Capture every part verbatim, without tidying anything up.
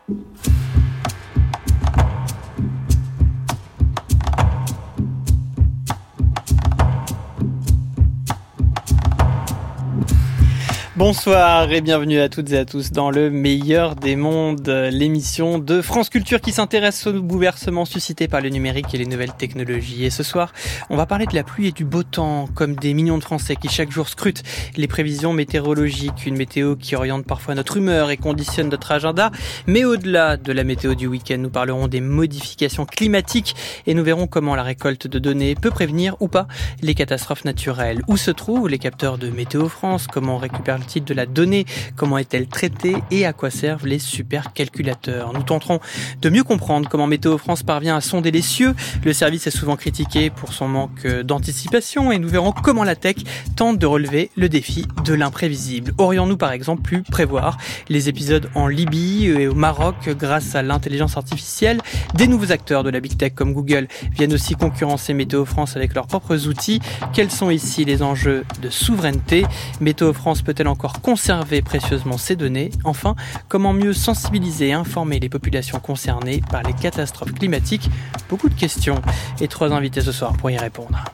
Bonsoir et bienvenue à toutes et à tous dans le meilleur des mondes, l'émission de France Culture qui s'intéresse aux bouleversements suscités par le numérique et les nouvelles technologies. Et ce soir, on va parler de la pluie et du beau temps, comme des millions de Français qui chaque jour scrutent les prévisions météorologiques, une météo qui oriente parfois notre humeur et conditionne notre agenda. Mais au-delà de la météo du week-end, nous parlerons des modifications climatiques et nous verrons comment la récolte de données peut prévenir ou pas les catastrophes naturelles. Où se trouvent les capteurs de Météo France? Comment récupère le de la donnée, comment est-elle traitée et à quoi servent les supercalculateurs. Nous tenterons de mieux comprendre comment Météo France parvient à sonder les cieux. Le service est souvent critiqué pour son manque d'anticipation et nous verrons comment la tech tente de relever le défi de l'imprévisible. Aurions-nous par exemple pu prévoir les épisodes en Libye et au Maroc grâce à l'intelligence artificielle? Des nouveaux acteurs de la Big Tech comme Google viennent aussi concurrencer Météo France avec leurs propres outils. Quels sont ici les enjeux de souveraineté? Météo France peut-elle encore conserver précieusement ces données? Enfin, comment mieux sensibiliser et informer les populations concernées par les catastrophes climatiques? Beaucoup de questions et trois invités ce soir pour y répondre.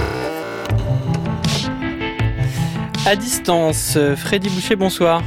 À distance, Freddy Boucher, bonsoir.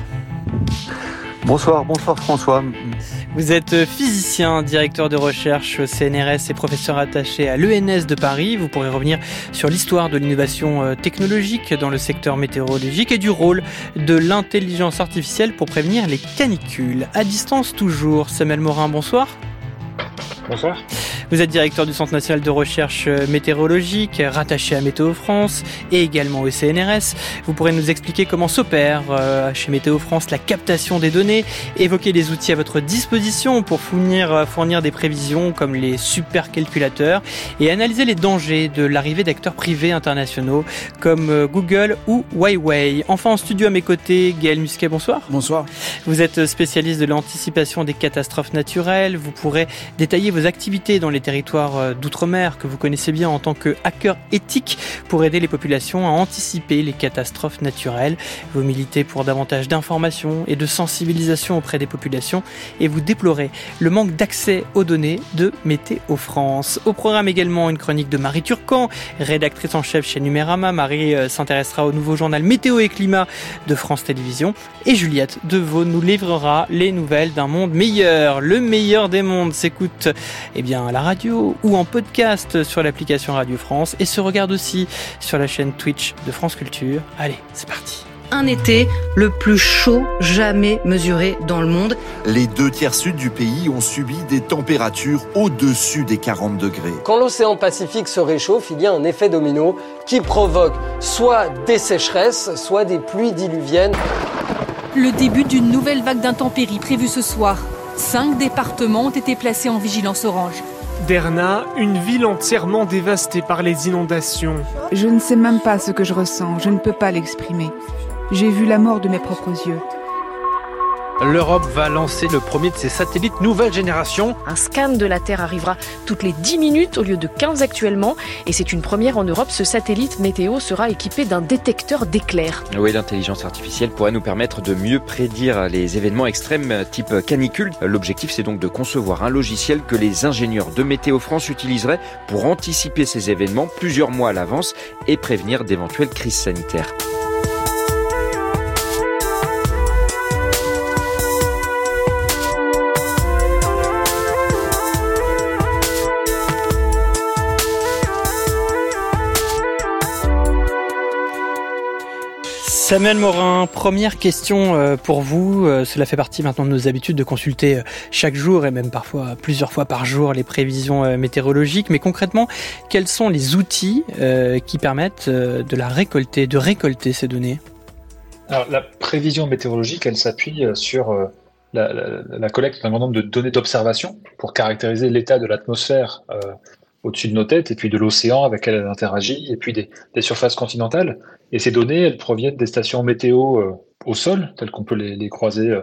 Bonsoir, bonsoir François. Vous êtes physicien, directeur de recherche au C N R S et professeur attaché à l'E N S de Paris. Vous pourrez revenir sur l'histoire de l'innovation technologique dans le secteur météorologique et du rôle de l'intelligence artificielle pour prévenir les canicules. À distance toujours, Samuel Morin, bonsoir. Bonsoir. Vous êtes directeur du Centre national de recherche météorologique, rattaché à Météo France et également au C N R S. Vous pourrez nous expliquer comment s'opère euh, chez Météo France la captation des données, évoquer les outils à votre disposition pour fournir, fournir des prévisions comme les supercalculateurs et analyser les dangers de l'arrivée d'acteurs privés internationaux comme Google ou Huawei. Enfin en studio à mes côtés, Gaël Musquet, bonsoir. Bonsoir. Vous êtes spécialiste de l'anticipation des catastrophes naturelles. Vous pourrez détailler vos activités dans les territoires d'outre-mer que vous connaissez bien en tant que hacker éthique pour aider les populations à anticiper les catastrophes naturelles. Vous militez pour davantage d'informations et de sensibilisation auprès des populations et vous déplorez le manque d'accès aux données de Météo France. Au programme également une chronique de Marie Turcan, rédactrice en chef chez Numérama. Marie s'intéressera au nouveau journal Météo et Climat de France Télévisions et Juliette Deveau nous livrera les nouvelles d'un monde meilleur. Le meilleur des mondes s'écoute eh bien, à la radio ou en podcast sur l'application Radio France et se regarde aussi sur la chaîne Twitch de France Culture. Allez, c'est parti. Un été le plus chaud jamais mesuré dans le monde. Les deux tiers sud du pays ont subi des températures au-dessus des quarante degrés. Quand l'océan Pacifique se réchauffe, il y a un effet domino qui provoque soit des sécheresses, soit des pluies diluviennes. Le début d'une nouvelle vague d'intempéries prévue ce soir. Cinq départements ont été placés en vigilance orange. Derna, une ville entièrement dévastée par les inondations. Je ne sais même pas ce que je ressens, je ne peux pas l'exprimer. J'ai vu la mort de mes propres yeux. L'Europe va lancer le premier de ses satellites nouvelle génération. Un scan de la Terre arrivera toutes les dix minutes au lieu de quinze actuellement. Et c'est une première en Europe, ce satellite météo sera équipé d'un détecteur d'éclairs. Oui, l'intelligence artificielle pourrait nous permettre de mieux prédire les événements extrêmes type canicule. L'objectif, c'est donc de concevoir un logiciel que les ingénieurs de Météo France utiliseraient pour anticiper ces événements plusieurs mois à l'avance et prévenir d'éventuelles crises sanitaires. Samuel Morin, première question pour vous. Cela fait partie maintenant de nos habitudes de consulter chaque jour et même parfois plusieurs fois par jour les prévisions météorologiques. Mais concrètement, quels sont les outils qui permettent de la récolter, de récolter ces données ? Alors, la prévision météorologique, elle s'appuie sur la, la, la collecte d'un grand nombre de données d'observation pour caractériser l'état de l'atmosphère euh, au-dessus de nos têtes, et puis de l'océan avec lequel elle interagit, et puis des, des surfaces continentales. Et ces données, elles proviennent des stations météo euh, au sol, telles qu'on peut les, les croiser euh,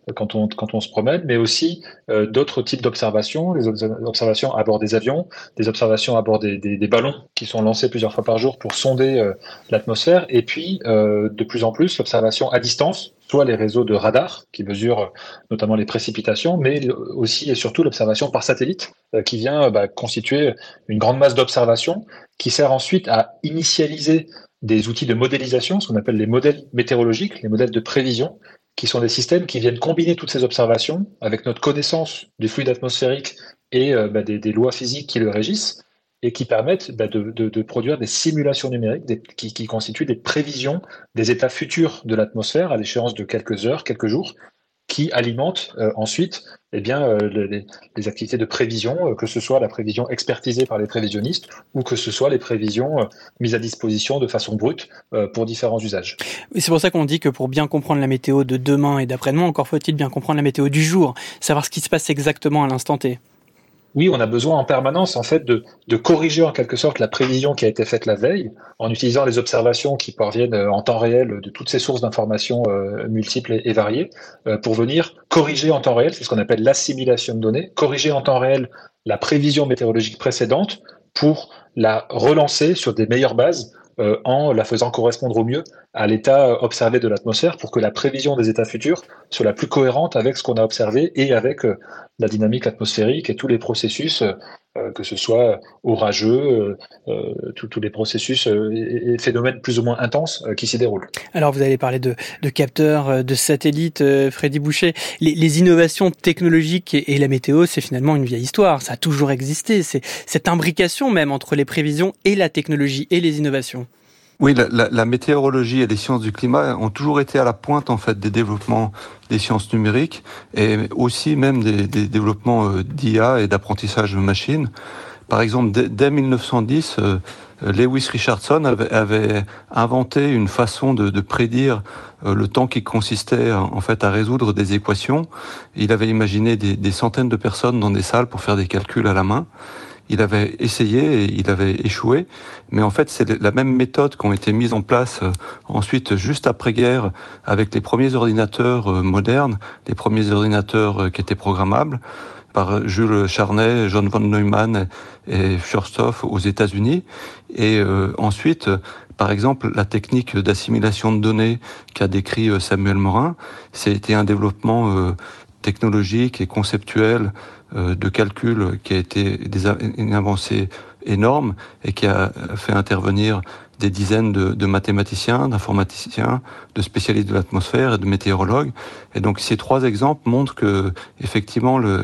quand on, quand on se promène, mais aussi euh, d'autres types d'observations, les observations à bord des avions, des observations à bord des, des, des ballons qui sont lancés plusieurs fois par jour pour sonder euh, l'atmosphère, et puis euh, de plus en plus l'observation à distance, soit les réseaux de radars qui mesurent notamment les précipitations, mais aussi et surtout l'observation par satellite euh, qui vient bah, constituer une grande masse d'observations qui sert ensuite à initialiser des outils de modélisation, ce qu'on appelle les modèles météorologiques, les modèles de prévision, qui sont des systèmes qui viennent combiner toutes ces observations avec notre connaissance du fluide atmosphérique et euh, bah, des, des lois physiques qui le régissent, et qui permettent bah, de, de, de produire des simulations numériques des, qui, qui constituent des prévisions des états futurs de l'atmosphère à l'échéance de quelques heures, quelques jours, qui alimentent euh, ensuite eh bien, euh, les, les activités de prévision, euh, que ce soit la prévision expertisée par les prévisionnistes ou que ce soit les prévisions euh, mises à disposition de façon brute euh, pour différents usages. Et c'est pour ça qu'on dit que pour bien comprendre la météo de demain et d'après-demain, encore faut-il bien comprendre la météo du jour, savoir ce qui se passe exactement à l'instant T. Oui, on a besoin en permanence en fait de, de corriger en quelque sorte la prévision qui a été faite la veille en utilisant les observations qui parviennent en temps réel de toutes ces sources d'informations euh, multiples et, et variées euh, pour venir corriger en temps réel, c'est ce qu'on appelle l'assimilation de données, corriger en temps réel la prévision météorologique précédente pour la relancer sur des meilleures bases euh, en la faisant correspondre au mieux à l'état observé de l'atmosphère pour que la prévision des états futurs soit la plus cohérente avec ce qu'on a observé et avec euh, la dynamique atmosphérique et tous les processus, euh, que ce soit orageux, euh, tous les processus euh, et, et phénomènes plus ou moins intenses euh, qui s'y déroulent. Alors vous allez parler de, de capteurs, de satellites, euh, Freddy Boucher. Les, les innovations technologiques et, et la météo, c'est finalement une vieille histoire. Ça a toujours existé. C'est cette imbrication même entre les prévisions et la technologie et les innovations. Oui, la, la, la météorologie et les sciences du climat ont toujours été à la pointe en fait des développements des sciences numériques et aussi même des, des développements euh, d'I A et d'apprentissage de machines. Par exemple, dès, dès mille neuf cent dix, euh, Lewis Richardson avait, avait inventé une façon de, de prédire euh, le temps qui consistait en fait à résoudre des équations. Il avait imaginé des, des centaines de personnes dans des salles pour faire des calculs à la main. Il avait essayé et il avait échoué, mais en fait c'est la même méthode qui a été mise en place euh, ensuite juste après-guerre avec les premiers ordinateurs euh, modernes, les premiers ordinateurs euh, qui étaient programmables par Jules Charney, John von Neumann et Furstoff aux États-Unis. Et euh, ensuite, euh, par exemple, la technique d'assimilation de données qu'a décrit euh, Samuel Morin, c'était un développement euh, technologique et conceptuel euh, de calcul qui a été des, une avancée énorme et qui a fait intervenir des dizaines de, de mathématiciens, d'informaticiens, de spécialistes de l'atmosphère et de météorologues. Et donc ces trois exemples montrent que effectivement le,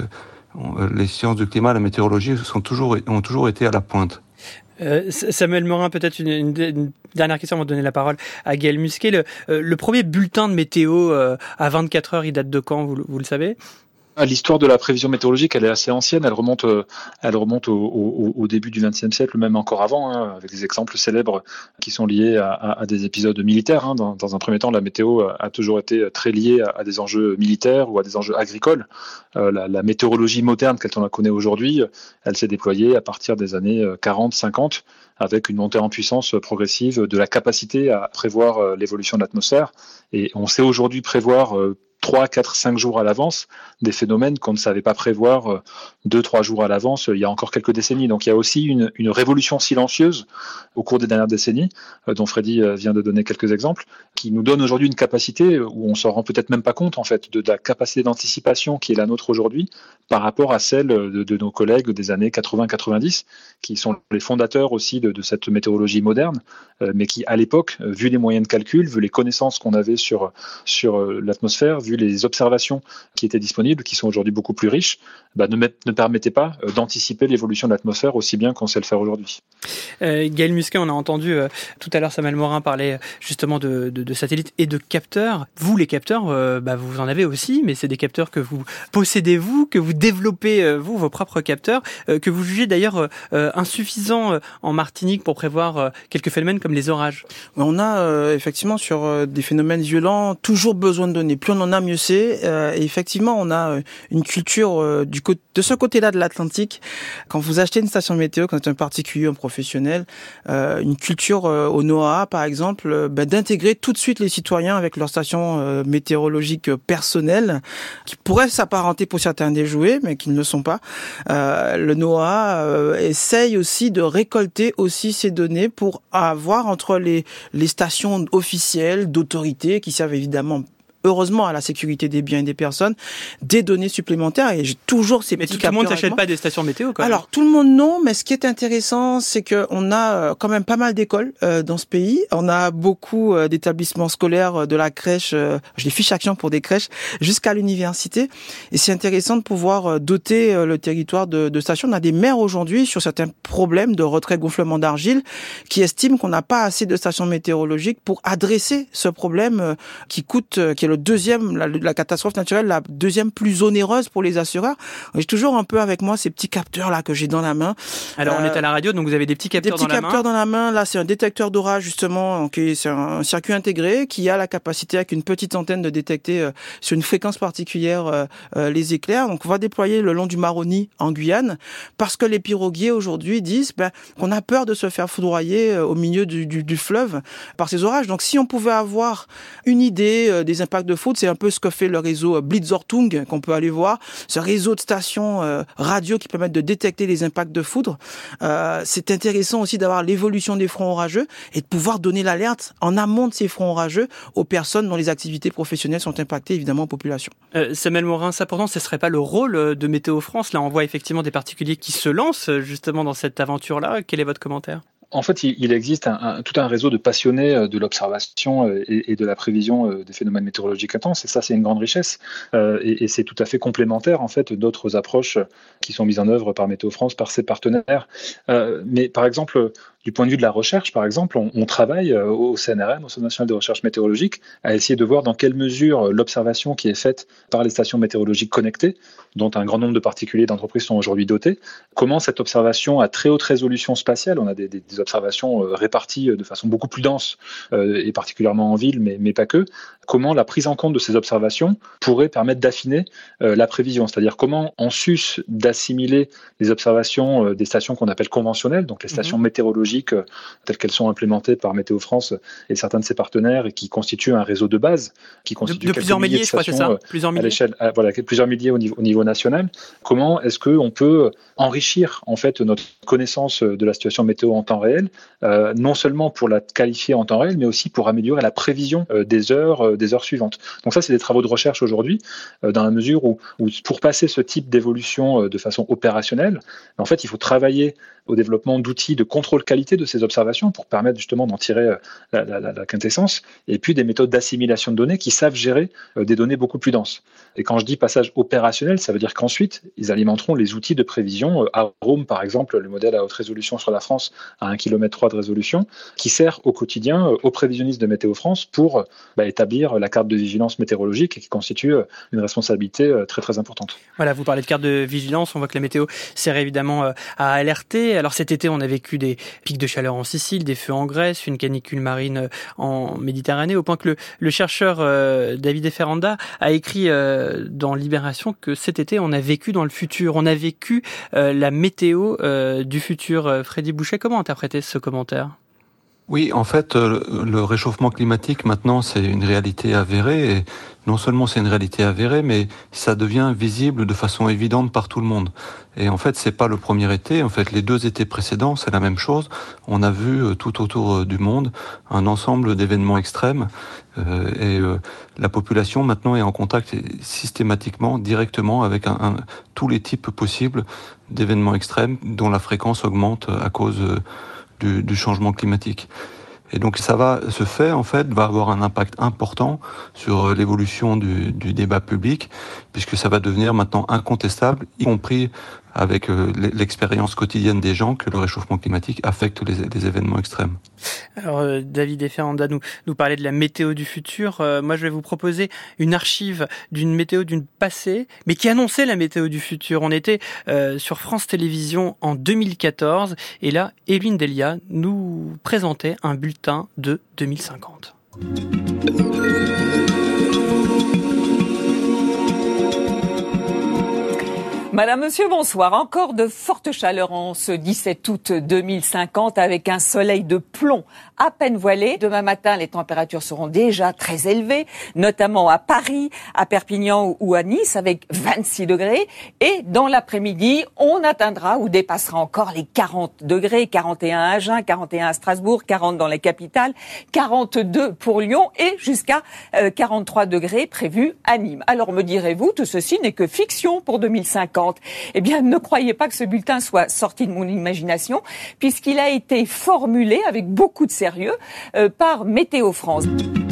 les sciences du climat, la météorologie sont toujours, ont toujours été à la pointe. Euh, Samuel Morin, peut-être une, une, une dernière question avant de donner la parole à Gaël Musquet. Le, euh, le premier bulletin de météo euh, à vingt-quatre heures, il date de quand, vous, vous le savez ? L'histoire de la prévision météorologique, elle est assez ancienne. Elle remonte, elle remonte au, au, au début du vingtième siècle, même encore avant, hein, avec des exemples célèbres qui sont liés à, à, à des épisodes militaires. Hein. Dans, dans un premier temps, la météo a toujours été très liée à, à des enjeux militaires ou à des enjeux agricoles. Euh, la, la météorologie moderne, telle qu'on la connaît aujourd'hui, elle s'est déployée à partir des années quarante cinquante, avec une montée en puissance progressive de la capacité à prévoir l'évolution de l'atmosphère. Et on sait aujourd'hui prévoir trois, quatre, cinq jours à l'avance des phénomènes qu'on ne savait pas prévoir deux, trois jours à l'avance il y a encore quelques décennies. Donc il y a aussi une, une révolution silencieuse au cours des dernières décennies, dont Freddy vient de donner quelques exemples, qui nous donne aujourd'hui une capacité où on s'en rend peut-être même pas compte en fait de, de la capacité d'anticipation qui est la nôtre aujourd'hui par rapport à celle de, de nos collègues des années quatre-vingts quatre-vingt-dix, qui sont les fondateurs aussi de, de cette météorologie moderne, mais qui à l'époque, vu les moyens de calcul, vu les connaissances qu'on avait sur, sur l'atmosphère, vu les observations qui étaient disponibles, qui sont aujourd'hui beaucoup plus riches, bah, ne, met, ne permettaient pas euh, d'anticiper l'évolution de l'atmosphère aussi bien qu'on sait le faire aujourd'hui. Euh, Gaël Musquet, on a entendu euh, tout à l'heure Samuel Morin parler justement de, de, de satellites et de capteurs. Vous, les capteurs, euh, bah, vous en avez aussi, mais c'est des capteurs que vous possédez vous, que vous développez euh, vous, vos propres capteurs, euh, que vous jugez d'ailleurs euh, insuffisants euh, en Martinique pour prévoir euh, quelques phénomènes comme les orages. On a euh, effectivement sur euh, des phénomènes violents toujours besoin de données. Plus on en a, mieux c'est. Euh, et effectivement, on a une culture euh, du côté de ce côté-là de l'Atlantique. Quand vous achetez une station météo, quand c'est un particulier, un professionnel, euh, une culture euh, au NOAA, par exemple, euh, ben, d'intégrer tout de suite les citoyens avec leur station euh, météorologique euh, personnelle, qui pourrait s'apparenter pour certains des jouets, mais qui ne le sont pas. Euh, le NOAA euh, essaye aussi de récolter aussi ces données pour avoir entre les les stations officielles d'autorité qui servent évidemment heureusement à la sécurité des biens et des personnes, des données supplémentaires, et j'ai toujours ces mais petits tout, tout le monde capteurs s'achète pas des stations météo, quand même. Alors, tout le monde non, mais ce qui est intéressant, c'est que on a quand même pas mal d'écoles euh, dans ce pays. On a beaucoup euh, d'établissements scolaires, euh, de la crèche, euh, je les fiche action pour des crèches, jusqu'à l'université. Et c'est intéressant de pouvoir euh, doter euh, le territoire de, de stations. On a des maires aujourd'hui sur certains problèmes de retrait gonflement d'argile qui estiment qu'on n'a pas assez de stations météorologiques pour adresser ce problème euh, qui coûte, euh, qui est le deuxième, la, la catastrophe naturelle, la deuxième plus onéreuse pour les assureurs. J'ai toujours un peu avec moi ces petits capteurs là que j'ai dans la main. Alors euh, on est à la radio, donc vous avez des petits capteurs dans la main. Des petits capteurs dans la main. Là, c'est un détecteur d'orage justement, qui c'est un circuit intégré qui a la capacité avec une petite antenne de détecter euh, sur une fréquence particulière euh, euh, les éclairs. Donc on va déployer le long du Maroni en Guyane parce que les piroguiers aujourd'hui disent ben, qu'on a peur de se faire foudroyer euh, au milieu du, du, du fleuve par ces orages. Donc si on pouvait avoir une idée euh, des impacts de foudre, c'est un peu ce que fait le réseau Blitzortung qu'on peut aller voir, ce réseau de stations euh, radio qui permettent de détecter les impacts de foudre. Euh, c'est intéressant aussi d'avoir l'évolution des fronts orageux et de pouvoir donner l'alerte en amont de ces fronts orageux aux personnes dont les activités professionnelles sont impactées, évidemment aux populations. Euh, Samuel Morin, ça pourtant, ce serait pas le rôle de Météo France. Là, on voit effectivement des particuliers qui se lancent justement dans cette aventure-là. Quel est votre commentaire ? En fait, il existe un, un, tout un réseau de passionnés de l'observation et, et de la prévision des phénomènes météorologiques intenses, et ça, c'est une grande richesse. Euh, et, et c'est tout à fait complémentaire, en fait, d'autres approches qui sont mises en œuvre par Météo France, par ses partenaires. Euh, mais par exemple, du point de vue de la recherche, par exemple, on, on travaille au C N R M, au Centre national de recherche météorologique, à essayer de voir dans quelle mesure l'observation qui est faite par les stations météorologiques connectées, dont un grand nombre de particuliers d'entreprises sont aujourd'hui dotés, comment cette observation à très haute résolution spatiale, on a des, des, des observations réparties de façon beaucoup plus dense, euh, et particulièrement en ville, mais, mais pas que, comment la prise en compte de ces observations pourrait permettre d'affiner euh, la prévision, c'est-à-dire comment, en sus d'assimiler les observations euh, des stations qu'on appelle conventionnelles, donc les stations mmh. météorologiques euh, telles qu'elles sont implémentées par Météo France et certains de ses partenaires, et qui constituent un réseau de base, qui constitue de, de plusieurs milliers, de je crois, c'est ça, plusieurs milliers. À l'échelle, à, voilà, plusieurs milliers au niveau, au niveau national. Comment est-ce qu'on peut enrichir en fait notre connaissance de la situation météo en temps réel, euh, non seulement pour la qualifier en temps réel, mais aussi pour améliorer la prévision euh, des heures, euh, des heures suivantes. Donc ça, c'est des travaux de recherche aujourd'hui, euh, dans la mesure où, où pour passer ce type d'évolution euh, de façon opérationnelle, en fait, il faut travailler au développement d'outils de contrôle qualité de ces observations pour permettre justement d'en tirer la, la, la quintessence, et puis des méthodes d'assimilation de données qui savent gérer euh, des données beaucoup plus denses. Et quand je dis passage opérationnel, ça veut dire qu'ensuite, ils alimenteront les outils de prévision. À Rome, par exemple, le modèle à haute résolution sur la France à un kilomètre trois de résolution, qui sert au quotidien aux prévisionnistes de Météo France pour bah, établir la carte de vigilance météorologique, et qui constitue une responsabilité très très importante. Voilà, vous parlez de carte de vigilance, on voit que la météo sert évidemment à alerter. Alors cet été, on a vécu des pics de chaleur en Sicile, des feux en Grèce, une canicule marine en Méditerranée, au point que le, le chercheur euh, Davide Ferranda a écrit euh, dans Libération que cet été, on a vécu dans le futur, on a vécu euh, la météo euh, du futur. Freddy Bouchet, comment interpréter ce commentaire ? Oui, en fait, le réchauffement climatique, maintenant, c'est une réalité avérée. Et non seulement c'est une réalité avérée, mais ça devient visible de façon évidente par tout le monde. Et en fait, c'est pas le premier été. En fait, les deux étés précédents, c'est la même chose. On a vu tout autour du monde un ensemble d'événements extrêmes. Euh, et euh, la population, maintenant, est en contact systématiquement, directement, avec un, un, tous les types possibles d'événements extrêmes dont la fréquence augmente à cause euh, Du, du changement climatique. Et donc ça va, ce fait en fait va avoir un impact important sur l'évolution du, du débat public, puisque ça va devenir maintenant incontestable, y compris avec euh, l'expérience quotidienne des gens, que le réchauffement climatique affecte les, les événements extrêmes. Alors euh, David Ferranda nous, nous parlait de la météo du futur. Euh, moi je vais vous proposer une archive d'une météo d'une passée, mais qui annonçait la météo du futur. On était euh, sur France Télévisions en deux mille quatorze, et là, Evelyne Delia nous présentait un bulletin de deux mille cinquante. Madame, Monsieur, bonsoir. Encore de fortes chaleurs en ce dix-sept août deux mille cinquante avec un soleil de plomb à peine voilé. Demain matin, les températures seront déjà très élevées, notamment à Paris, à Perpignan ou à Nice avec vingt-six degrés. Et dans l'après-midi, on atteindra ou dépassera encore les quarante degrés, quarante et un à Agen, quarante et un à Strasbourg, quarante dans les capitales, quarante-deux pour Lyon et jusqu'à euh, quarante-trois degrés prévus à Nîmes. Alors me direz-vous, tout ceci n'est que fiction pour deux mille cinquante. Eh bien, ne croyez pas que ce bulletin soit sorti de mon imagination, puisqu'il a été formulé avec beaucoup de sérieux euh, par Météo France.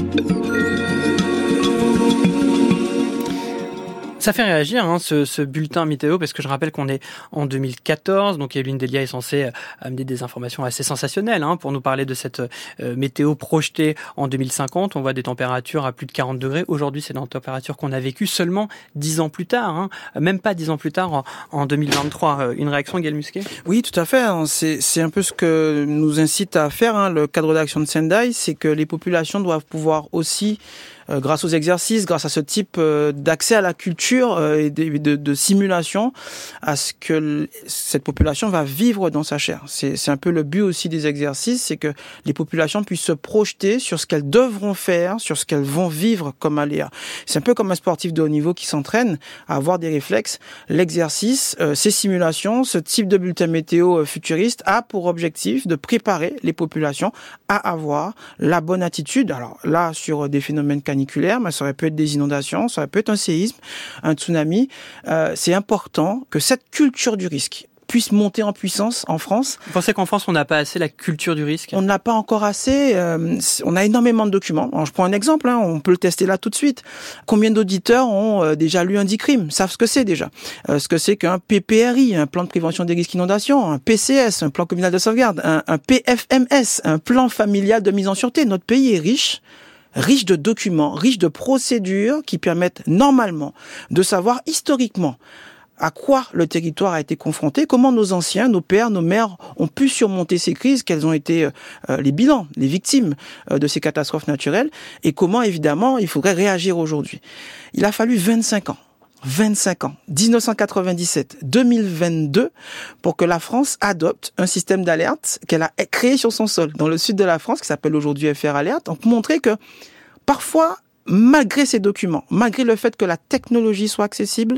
Ça fait réagir hein, ce, ce bulletin météo, parce que je rappelle qu'on est en deux mille quatorze, donc Evelyne Delia est censée amener des informations assez sensationnelles hein, pour nous parler de cette euh, météo projetée en deux mille cinquante. On voit des températures à plus de quarante degrés. Aujourd'hui, c'est dans la température qu'on a vécue seulement dix ans plus tard, hein, même pas dix ans plus tard, en, en deux mille vingt-trois. Une réaction, Gaël Musquet ? Oui, tout à fait. C'est, c'est un peu ce que nous incite à faire hein, le cadre d'action de Sendai, c'est que les populations doivent pouvoir aussi Euh, grâce aux exercices, grâce à ce type euh, d'accès à la culture euh, et de, de, de simulation, à ce que l- cette population va vivre dans sa chair. C'est, c'est un peu le but aussi des exercices, c'est que les populations puissent se projeter sur ce qu'elles devront faire, sur ce qu'elles vont vivre comme aléa. C'est un peu comme un sportif de haut niveau qui s'entraîne à avoir des réflexes. L'exercice, euh, ces simulations, ce type de bulletin météo futuriste a pour objectif de préparer les populations à avoir la bonne attitude. Alors là, sur des phénomènes caniculaire, mais ça aurait pu être des inondations, ça aurait pu être un séisme, un tsunami. Euh, c'est important que cette culture du risque puisse monter en puissance en France. Vous pensez qu'en France, on n'a pas assez la culture du risque ? On n'a pas encore assez. Euh, on a énormément de documents. Alors, je prends un exemple, hein, on peut le tester là tout de suite. Combien d'auditeurs ont euh, déjà lu un DICRIM, savent ce que c'est déjà, euh, ce que c'est qu'un P P R I, un plan de prévention des risques d'inondation, un P C S, un plan communal de sauvegarde, un, un P F M S, un plan familial de mise en sûreté. Notre pays est riche. riche de documents, riche de procédures qui permettent normalement de savoir historiquement à quoi le territoire a été confronté, comment nos anciens, nos pères, nos mères ont pu surmonter ces crises, quels ont été euh, les bilans, les victimes euh, de ces catastrophes naturelles, et comment évidemment il faudrait réagir aujourd'hui. Il a fallu vingt-cinq ans. vingt-cinq ans, dix-neuf cent quatre-vingt-dix-sept, deux mille vingt-deux, pour que la France adopte un système d'alerte qu'elle a créé sur son sol, dans le sud de la France, qui s'appelle aujourd'hui F R Alert, donc montrer que parfois, malgré ces documents, malgré le fait que la technologie soit accessible,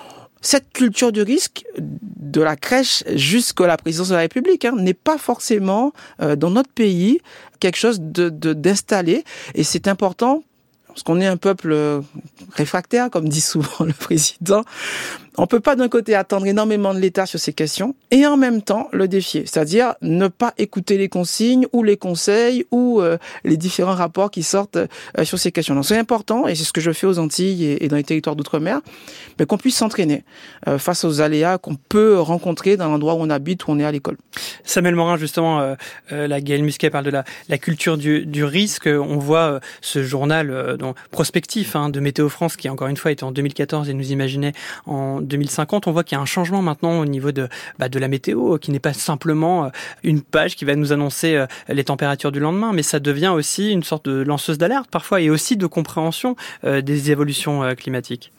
cette culture du risque, de la crèche jusqu'à la présidence de la République, hein, n'est pas forcément euh, dans notre pays quelque chose de, de, d'installé, et c'est important parce qu'on est un peuple réfractaire, comme dit souvent le président. On peut pas d'un côté attendre énormément de l'État sur ces questions et en même temps le défier, c'est-à-dire ne pas écouter les consignes ou les conseils ou euh, les différents rapports qui sortent euh, sur ces questions. Donc c'est important, et c'est ce que je fais aux Antilles et, et dans les territoires d'outre-mer, mais qu'on puisse s'entraîner euh, face aux aléas qu'on peut rencontrer dans l'endroit où on habite, où on est à l'école. Samuel Morin, justement, euh, euh, la Gaël Musquet parle de la, la culture du, du risque. On voit euh, ce journal euh, dont, prospectif hein, de Météo France qui, encore une fois, était en deux mille quatorze et nous imaginait en deux mille cinquante. On voit qu'il y a un changement maintenant au niveau de, bah, de la météo, qui n'est pas simplement une page qui va nous annoncer les températures du lendemain, mais ça devient aussi une sorte de lanceuse d'alerte parfois et aussi de compréhension euh, des évolutions euh, climatiques.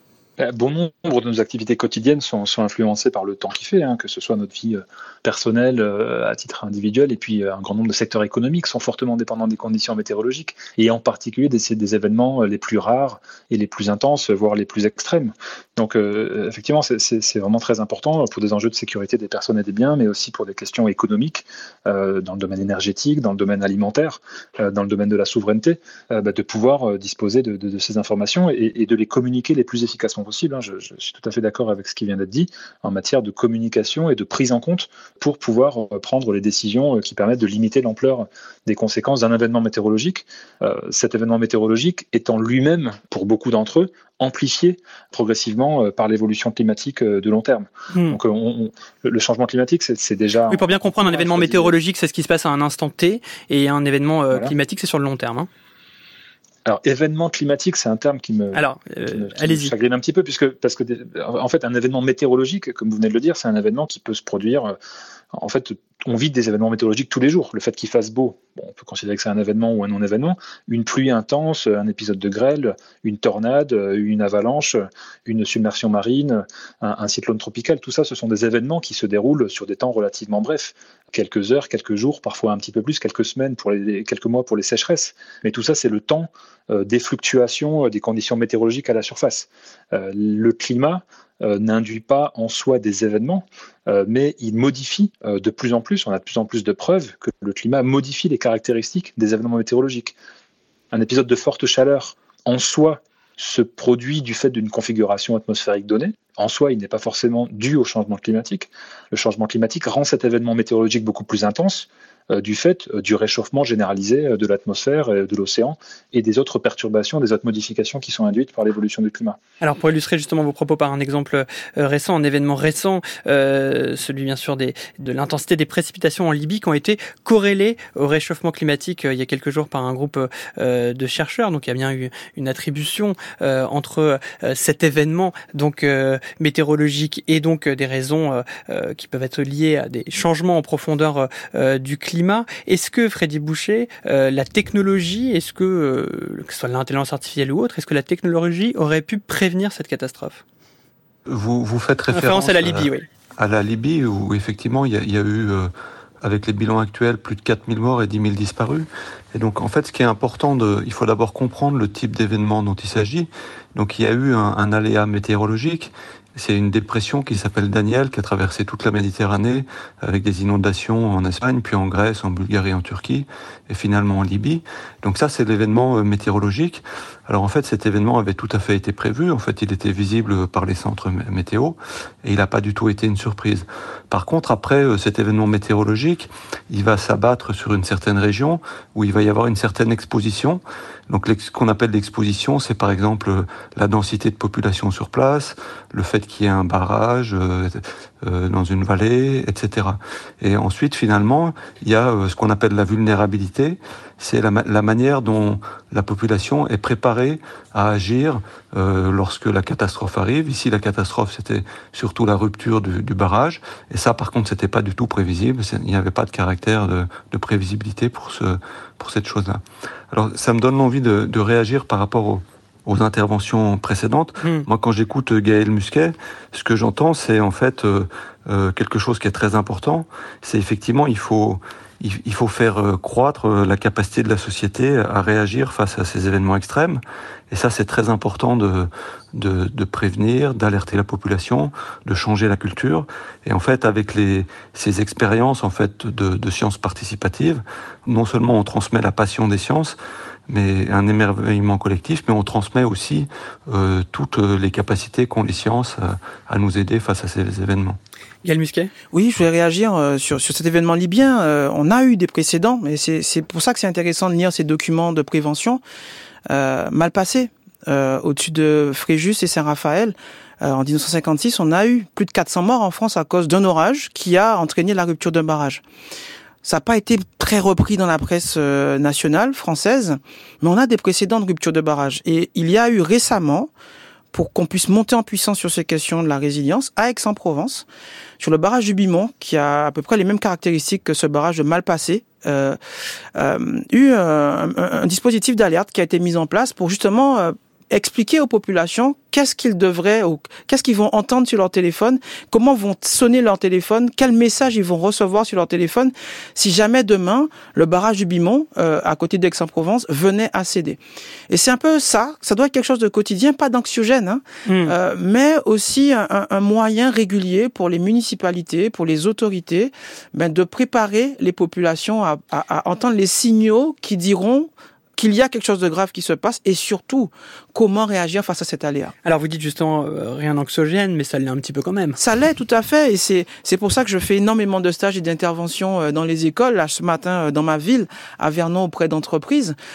Bon nombre de nos activités quotidiennes sont, sont influencées par le temps qu'il fait, hein, que ce soit notre vie personnelle euh, à titre individuel, et puis euh, un grand nombre de secteurs économiques sont fortement dépendants des conditions météorologiques, et en particulier des, des événements les plus rares et les plus intenses, voire les plus extrêmes. Donc euh, effectivement, c'est, c'est, c'est vraiment très important pour des enjeux de sécurité des personnes et des biens, mais aussi pour des questions économiques, euh, dans le domaine énergétique, dans le domaine alimentaire, euh, dans le domaine de la souveraineté, euh, bah, de pouvoir euh, disposer de, de, de ces informations et, et de les communiquer les plus efficacement possible. Hein. Je, je suis tout à fait d'accord avec ce qui vient d'être dit en matière de communication et de prise en compte pour pouvoir prendre les décisions qui permettent de limiter l'ampleur des conséquences d'un événement météorologique. Euh, cet événement météorologique étant lui-même, pour beaucoup d'entre eux, amplifié progressivement par l'évolution climatique de long terme. Mmh. Donc, on, on, le changement climatique, c'est, c'est déjà... Oui, pour bien comprendre, un événement météorologique, c'est ce qui se passe à un instant T, et un événement euh, voilà. climatique, c'est sur le long terme. Hein. Alors, événement climatique, c'est un terme qui me, Alors, euh, qui me, qui allez-y. me chagrine un petit peu, puisque, parce que, en fait, un événement météorologique, comme vous venez de le dire, c'est un événement qui peut se produire, en fait, on vit des événements météorologiques tous les jours. Le fait qu'il fasse beau, bon, on peut considérer que c'est un événement ou un non-événement. Une pluie intense, un épisode de grêle, une tornade, une avalanche, une submersion marine, un, un cyclone tropical, tout ça, ce sont des événements qui se déroulent sur des temps relativement brefs. Quelques heures, quelques jours, parfois un petit peu plus, quelques semaines, pour les, quelques mois pour les sécheresses. Mais tout ça, c'est le temps euh, des fluctuations euh, des conditions météorologiques à la surface. Euh, le climat euh, n'induit pas en soi des événements, euh, mais il modifie euh, de plus en plus, on a de plus en plus de preuves que le climat modifie les caractéristiques des événements météorologiques. Un épisode de forte chaleur, en soi, se produit du fait d'une configuration atmosphérique donnée. En soi, il n'est pas forcément dû au changement climatique. Le changement climatique rend cet événement météorologique beaucoup plus intense euh, du fait euh, du réchauffement généralisé euh, de l'atmosphère, euh, de l'océan et des autres perturbations, des autres modifications qui sont induites par l'évolution du climat. Alors pour illustrer justement vos propos par un exemple euh, récent, un événement récent, euh, celui bien sûr des, de l'intensité des précipitations en Libye qui ont été corrélées au réchauffement climatique euh, il y a quelques jours par un groupe euh, de chercheurs. Donc il y a bien eu une attribution euh, entre euh, cet événement donc euh, météorologique et donc euh, des raisons euh, euh, qui peuvent être liées à des changements en profondeur euh, du climat. Est-ce que, Freddy Boucher, euh, la technologie, est-ce que, euh, que ce soit l'intelligence artificielle ou autre, est-ce que la technologie aurait pu prévenir cette catastrophe ? Vous, vous faites référence, référence à la Libye, à, oui. À la Libye, où effectivement, il y a, il y a eu, euh, avec les bilans actuels, plus de quatre mille morts et dix mille disparus. Et donc, en fait, ce qui est important, de, il faut d'abord comprendre le type d'événement dont il s'agit. Donc, il y a eu un, un aléa météorologique. C'est une dépression qui s'appelle Daniel, qui a traversé toute la Méditerranée, avec des inondations en Espagne, puis en Grèce, en Bulgarie, en Turquie, et finalement en Libye. Donc ça, c'est l'événement météorologique. Alors en fait, cet événement avait tout à fait été prévu. En fait, il était visible par les centres météo, et il n'a pas du tout été une surprise. Par contre, après cet événement météorologique, il va s'abattre sur une certaine région, où il va y avoir une certaine exposition. Donc ce qu'on appelle l'exposition, c'est par exemple la densité de population sur place, le fait qu'il y ait un barrage euh, euh, dans une vallée, et cetera. Et ensuite, finalement, il y a euh, ce qu'on appelle la vulnérabilité. C'est la, la manière dont la population est préparée à agir euh, lorsque la catastrophe arrive. Ici, la catastrophe, c'était surtout la rupture du, du barrage. Et ça, par contre, c'était pas du tout prévisible. Il n'y avait pas de caractère de, de prévisibilité pour ce, pour cette chose-là. Alors, ça me donne l'envie de, de réagir par rapport au, aux interventions précédentes. Mmh. Moi, quand j'écoute Gaël Musquet, ce que j'entends, c'est en fait euh, euh, quelque chose qui est très important. C'est effectivement, il faut, il, il faut faire euh, croître euh, la capacité de la société à réagir face à ces événements extrêmes. Et ça, c'est très important de, de, de prévenir, d'alerter la population, de changer la culture. Et en fait, avec les, ces expériences en fait de, de sciences participatives, non seulement on transmet la passion des sciences, mais un émerveillement collectif, mais on transmet aussi euh, toutes les capacités qu'ont les sciences à, à nous aider face à ces événements. Gaël Musquet ? Oui, je voulais réagir euh, sur, sur cet événement libyen. Euh, on a eu des précédents, mais c'est, c'est pour ça que c'est intéressant de lire ces documents de prévention. Euh, mal passé, euh, au-dessus de Fréjus et Saint-Raphaël, euh, en dix-neuf cent cinquante-six, on a eu plus de quatre cents morts en France à cause d'un orage qui a entraîné la rupture d'un barrage. Ça n'a pas été très repris dans la presse euh, nationale française, mais on a des précédents de rupture de barrage. Et il y a eu récemment, pour qu'on puisse monter en puissance sur ces questions de la résilience, à Aix-en-Provence, sur le barrage du Bimont, qui a à peu près les mêmes caractéristiques que ce barrage de Malpassé, euh, euh, eu un, un, un dispositif d'alerte qui a été mis en place pour justement euh, expliquer aux populations qu'est-ce qu'ils devraient, ou qu'est-ce qu'ils vont entendre sur leur téléphone, comment vont sonner leur téléphone, quel message ils vont recevoir sur leur téléphone si jamais demain le barrage du Bimont, euh, à côté d'Aix-en-Provence, venait à céder. Et c'est un peu ça, ça doit être quelque chose de quotidien, pas d'anxiogène, hein, mmh. euh, mais aussi un, un moyen régulier pour les municipalités, pour les autorités, ben, de préparer les populations à, à, à entendre les signaux qui diront qu'il y a quelque chose de grave qui se passe et surtout, comment réagir face à cet aléa. Alors vous dites justement euh, rien d'anxiogène, mais ça l'est un petit peu quand même. Ça l'est tout à fait et c'est, c'est pour ça que je fais énormément de stages et d'interventions euh, dans les écoles. Là, ce matin, euh, dans ma ville, à Vernon, auprès d'entreprises.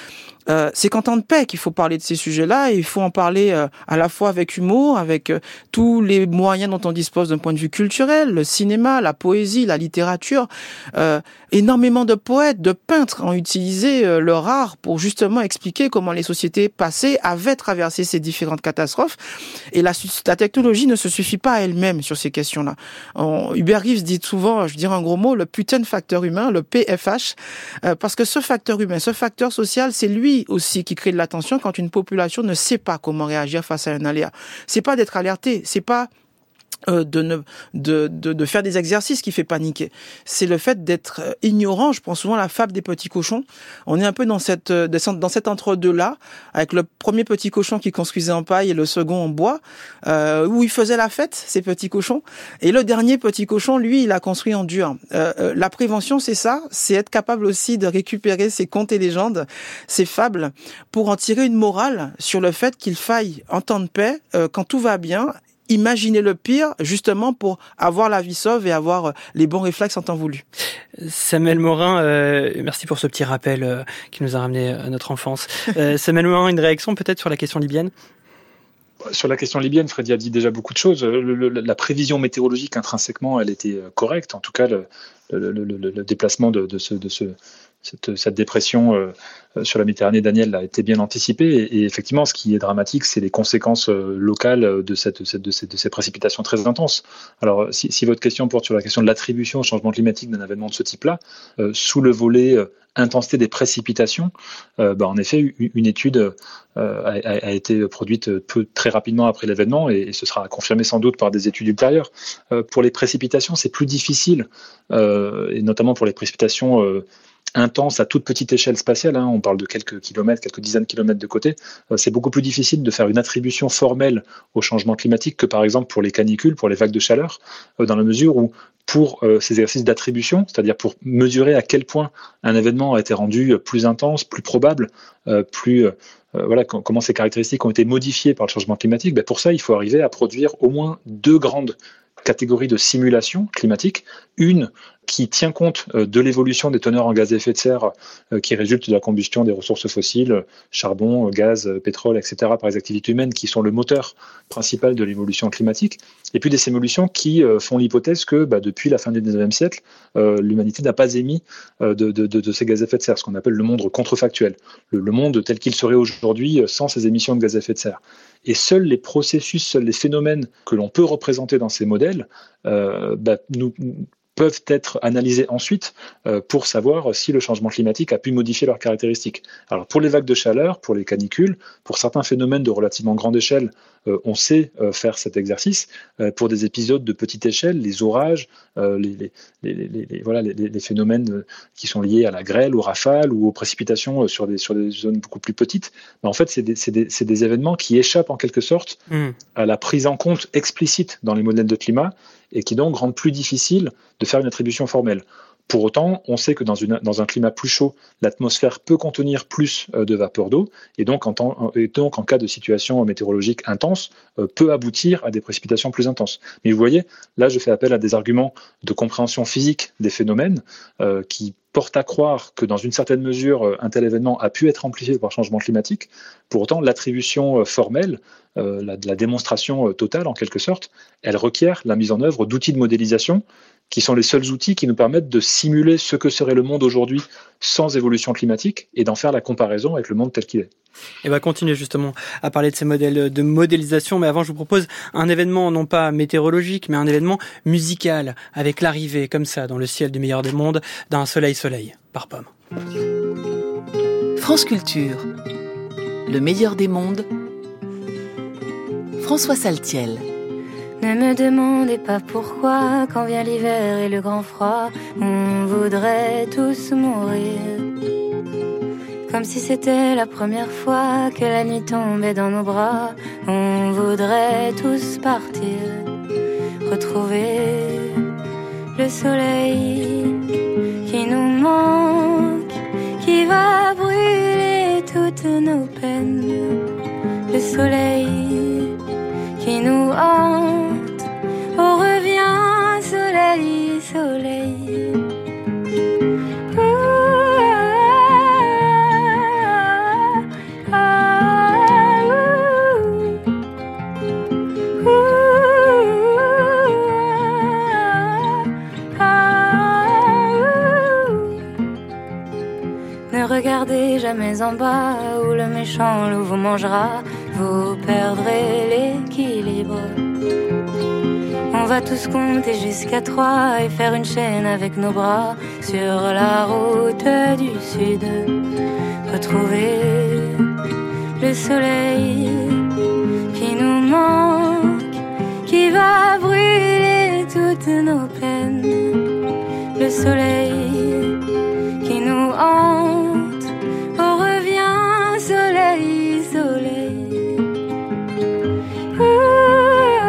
Euh, c'est qu'en temps de paix qu'il faut parler de ces sujets-là, et il faut en parler euh, à la fois avec humour, avec euh, tous les moyens dont on dispose d'un point de vue culturel, le cinéma, la poésie, la littérature. Euh, énormément de poètes, de peintres ont utilisé euh, leur art pour justement expliquer comment les sociétés passées avaient traversé ces différentes catastrophes. Et la, la technologie ne se suffit pas à elle-même sur ces questions-là. On, Hubert Reeves dit souvent, je dirais un gros mot, le putain de facteur humain, le P F H, euh, parce que ce facteur humain, ce facteur social, c'est lui aussi qui crée de la tension quand une population ne sait pas comment réagir face à un aléa. C'est pas d'être alerté, c'est pas Euh, de, ne, de, de, de faire des exercices qui fait paniquer. C'est le fait d'être ignorant. Je prends souvent la fable des petits cochons. On est un peu dans cette dans cet entre-deux-là, avec le premier petit cochon qui construisait en paille et le second en bois, euh, où il faisait la fête, ces petits cochons. Et le dernier petit cochon, lui, il a construit en dur. Euh, euh, la prévention, c'est ça, c'est être capable aussi de récupérer ces contes et légendes, ces fables, pour en tirer une morale sur le fait qu'il faille, en temps de paix, euh, quand tout va bien, imaginer le pire, justement pour avoir la vie sauve et avoir les bons réflexes en temps voulu. Samuel Morin, euh, merci pour ce petit rappel euh, qui nous a ramené à notre enfance. Euh, Samuel Morin, une réaction peut-être sur la question libyenne ? Sur la question libyenne, Freddy a dit déjà beaucoup de choses. Le, le, la prévision météorologique, intrinsèquement, elle était correcte. En tout cas, le, le, le, le, le déplacement de, de, ce, de ce, cette, cette dépression euh, sur la Méditerranée, Daniel, a été bien anticipé. Et, et effectivement, ce qui est dramatique, c'est les conséquences euh, locales de, cette, cette, de, ces, de ces précipitations très intenses. Alors, si, si votre question porte sur la question de l'attribution au changement climatique d'un événement de ce type-là, euh, sous le volet euh, intensité des précipitations, euh, bah, en effet, une étude euh, a, a été produite peu, très rapidement après l'événement et, et ce sera confirmé sans doute par des études ultérieures. Euh, pour les précipitations, c'est plus difficile, euh, et notamment pour les précipitations euh, intenses à toute petite échelle spatiale, hein, on parle de quelques kilomètres, quelques dizaines de kilomètres de côté, euh, c'est beaucoup plus difficile de faire une attribution formelle au changement climatique que par exemple pour les canicules, pour les vagues de chaleur, euh, dans la mesure où pour euh, ces exercices d'attribution, c'est-à-dire pour mesurer à quel point un événement a été rendu plus intense, plus probable, euh, plus euh, voilà comment ces caractéristiques ont été modifiées par le changement climatique, ben pour ça il faut arriver à produire au moins deux grandes catégories de simulation climatique, une qui tient compte de l'évolution des teneurs en gaz à effet de serre qui résultent de la combustion des ressources fossiles, charbon, gaz, pétrole, et cetera, par les activités humaines qui sont le moteur principal de l'évolution climatique, et puis des simulations qui font l'hypothèse que bah, depuis la fin du dix-neuvième siècle, euh, l'humanité n'a pas émis de, de, de, de ces gaz à effet de serre, ce qu'on appelle le monde contrefactuel, le, le monde tel qu'il serait aujourd'hui sans ces émissions de gaz à effet de serre. Et seuls les processus, seuls les phénomènes que l'on peut représenter dans ces modèles euh, bah, nous peuvent être analysés ensuite euh, pour savoir si le changement climatique a pu modifier leurs caractéristiques. Alors pour les vagues de chaleur, pour les canicules, pour certains phénomènes de relativement grande échelle, euh, on sait euh, faire cet exercice. Euh, pour des épisodes de petite échelle, les orages, euh, les, les, les, les, les, voilà, les, les phénomènes qui sont liés à la grêle, aux rafales ou aux précipitations sur des, sur des zones beaucoup plus petites, ben en fait c'est des, c'est des, c'est des événements qui échappent en quelque sorte mmh. à la prise en compte explicite dans les modèles de climat et qui donc rendent plus difficile de faire une attribution formelle. Pour autant, on sait que dans, une, dans un climat plus chaud, l'atmosphère peut contenir plus de vapeur d'eau et donc en, temps, et donc en cas de situation météorologique intense, euh, peut aboutir à des précipitations plus intenses. Mais vous voyez, là je fais appel à des arguments de compréhension physique des phénomènes euh, qui portent à croire que dans une certaine mesure, un tel événement a pu être amplifié par le changement climatique. Pour autant, l'attribution formelle, euh, la, la démonstration totale en quelque sorte, elle requiert la mise en œuvre d'outils de modélisation qui sont les seuls outils qui nous permettent de simuler ce que serait le monde aujourd'hui sans évolution climatique et d'en faire la comparaison avec le monde tel qu'il est. Et on va continuer justement à parler de ces modèles de modélisation, mais avant je vous propose un événement non pas météorologique, mais un événement musical, avec l'arrivée comme ça dans le ciel du meilleur des mondes d'un Soleil Soleil par Pomme. France Culture, le meilleur des mondes, François Saltiel. Ne me demandez pas pourquoi, quand vient l'hiver et le grand froid, on voudrait tous mourir. Comme si c'était la première fois que la nuit tombait dans nos bras, on voudrait tous partir, retrouver le soleil qui nous manque, qui va brûler toutes nos peines, le soleil qui nous hante, oh reviens soleil, soleil. regardez jamais en bas, où le méchant loup vous mangera, vous perdrez l'équilibre. On va tous compter jusqu'à trois et faire une chaîne avec nos bras sur la route du sud. Retrouver le soleil qui nous manque, qui va brûler toutes nos peines. Le soleil qui nous hante, oh reviens soleil, soleil. Ouh.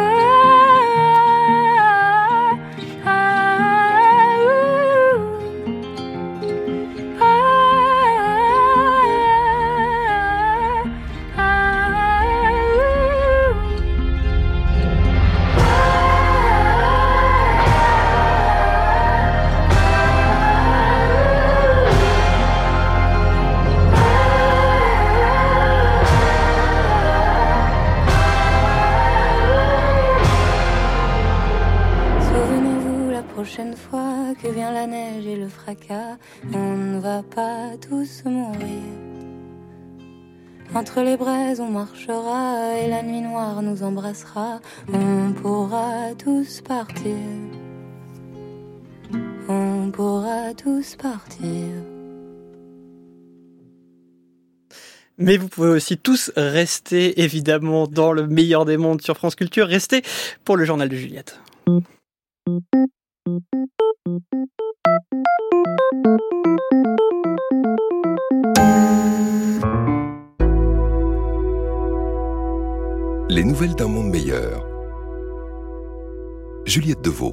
Prochaine fois que vient la neige et le fracas, on ne va pas tous mourir. Entre les braises on marchera et la nuit noire nous embrassera. On pourra tous partir. On pourra tous partir. Mais vous pouvez aussi tous rester, évidemment, dans le meilleur des mondes sur France Culture. Restez pour le journal de Juliette. Les nouvelles d'un monde meilleur. Juliette Deveau.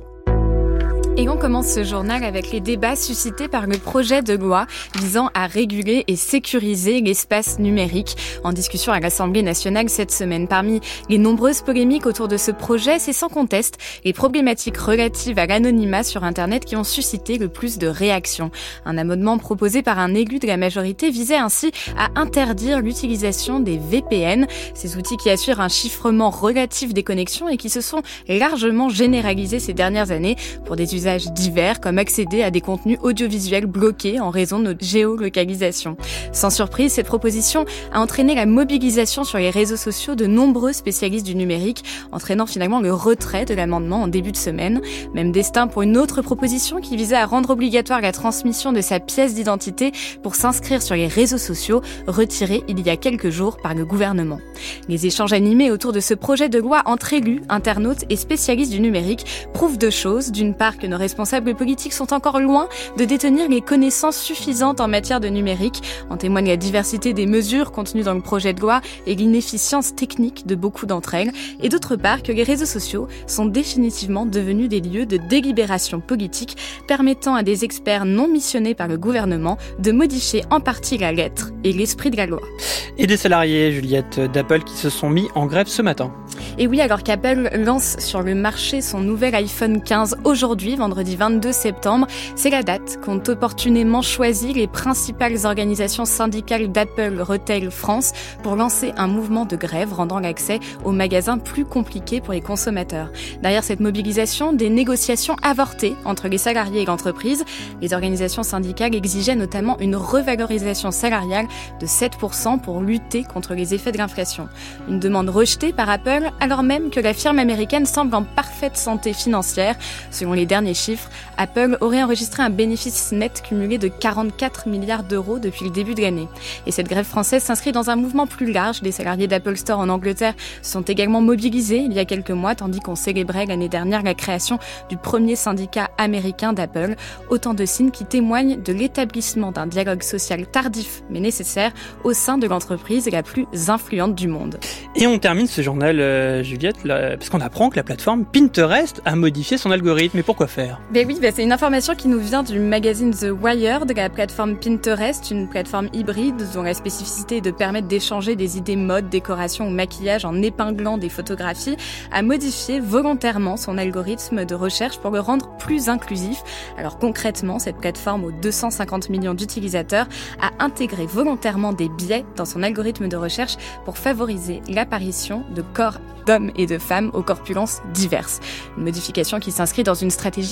Et on commence ce journal avec les débats suscités par le projet de loi visant à réguler et sécuriser l'espace numérique, en discussion à l'Assemblée nationale cette semaine. Parmi les nombreuses polémiques autour de ce projet, c'est sans conteste les problématiques relatives à l'anonymat sur Internet qui ont suscité le plus de réactions. Un amendement proposé par un élu de la majorité visait ainsi à interdire l'utilisation des V P N, ces outils qui assurent un chiffrement relatif des connexions et qui se sont largement généralisés ces dernières années pour des usages divers, comme accéder à des contenus audiovisuels bloqués en raison de notre géolocalisation. Sans surprise, cette proposition a entraîné la mobilisation sur les réseaux sociaux de nombreux spécialistes du numérique, entraînant finalement le retrait de l'amendement en début de semaine. Même destin pour une autre proposition qui visait à rendre obligatoire la transmission de sa pièce d'identité pour s'inscrire sur les réseaux sociaux, retirée il y a quelques jours par le gouvernement. Les échanges animés autour de ce projet de loi entre élus, internautes et spécialistes du numérique prouvent deux choses. D'une part, que nos responsables politiques sont encore loin de détenir les connaissances suffisantes en matière de numérique. En témoigne la diversité des mesures contenues dans le projet de loi et l'inefficience technique de beaucoup d'entre elles. Et d'autre part, que les réseaux sociaux sont définitivement devenus des lieux de délibération politique, permettant à des experts non missionnés par le gouvernement de modifier en partie la lettre et l'esprit de la loi. Et des salariés, Juliette, d'Apple qui se sont mis en grève ce matin. Et oui, alors qu'Apple lance sur le marché son nouvel iPhone quinze aujourd'hui, vendredi vingt-deux septembre, c'est la date qu'ont opportunément choisi les principales organisations syndicales d'Apple Retail France pour lancer un mouvement de grève rendant l'accès aux magasins plus compliqué pour les consommateurs. Derrière cette mobilisation, des négociations avortées entre les salariés et l'entreprise. Les organisations syndicales exigeaient notamment une revalorisation salariale de sept pour cent pour lutter contre les effets de l'inflation. Une demande rejetée par Apple alors même que la firme américaine semble en parfaite santé financière. Selon les derniers chiffres, Apple aurait enregistré un bénéfice net cumulé de quarante-quatre milliards d'euros depuis le début de l'année. Et cette grève française s'inscrit dans un mouvement plus large. Les salariés d'Apple Store en Angleterre sont également mobilisés il y a quelques mois, tandis qu'on célébrait l'année dernière la création du premier syndicat américain d'Apple. Autant de signes qui témoignent de l'établissement d'un dialogue social tardif mais nécessaire au sein de l'entreprise la plus influente du monde. Et on termine ce journal, euh, Juliette, là, parce qu'on apprend que la plateforme Pinterest a modifié son algorithme. Mais pourquoi faire ? Ben oui, ben c'est une information qui nous vient du magazine The Wire, de la plateforme Pinterest, une plateforme hybride dont la spécificité est de permettre d'échanger des idées mode, décoration ou maquillage en épinglant des photographies, a modifié volontairement son algorithme de recherche pour le rendre plus inclusif. Alors concrètement, cette plateforme aux deux cent cinquante millions d'utilisateurs a intégré volontairement des biais dans son algorithme de recherche pour favoriser l'apparition de corps d'hommes et de femmes aux corpulences diverses. Une modification qui s'inscrit dans une stratégie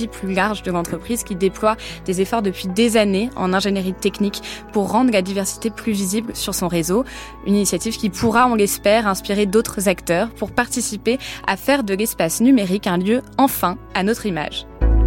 stratégie plus large de l'entreprise qui déploie des efforts depuis des années en ingénierie technique pour rendre la diversité plus visible sur son réseau. Une initiative qui pourra, on l'espère, inspirer d'autres acteurs pour participer à faire de l'espace numérique un lieu, enfin, à notre image.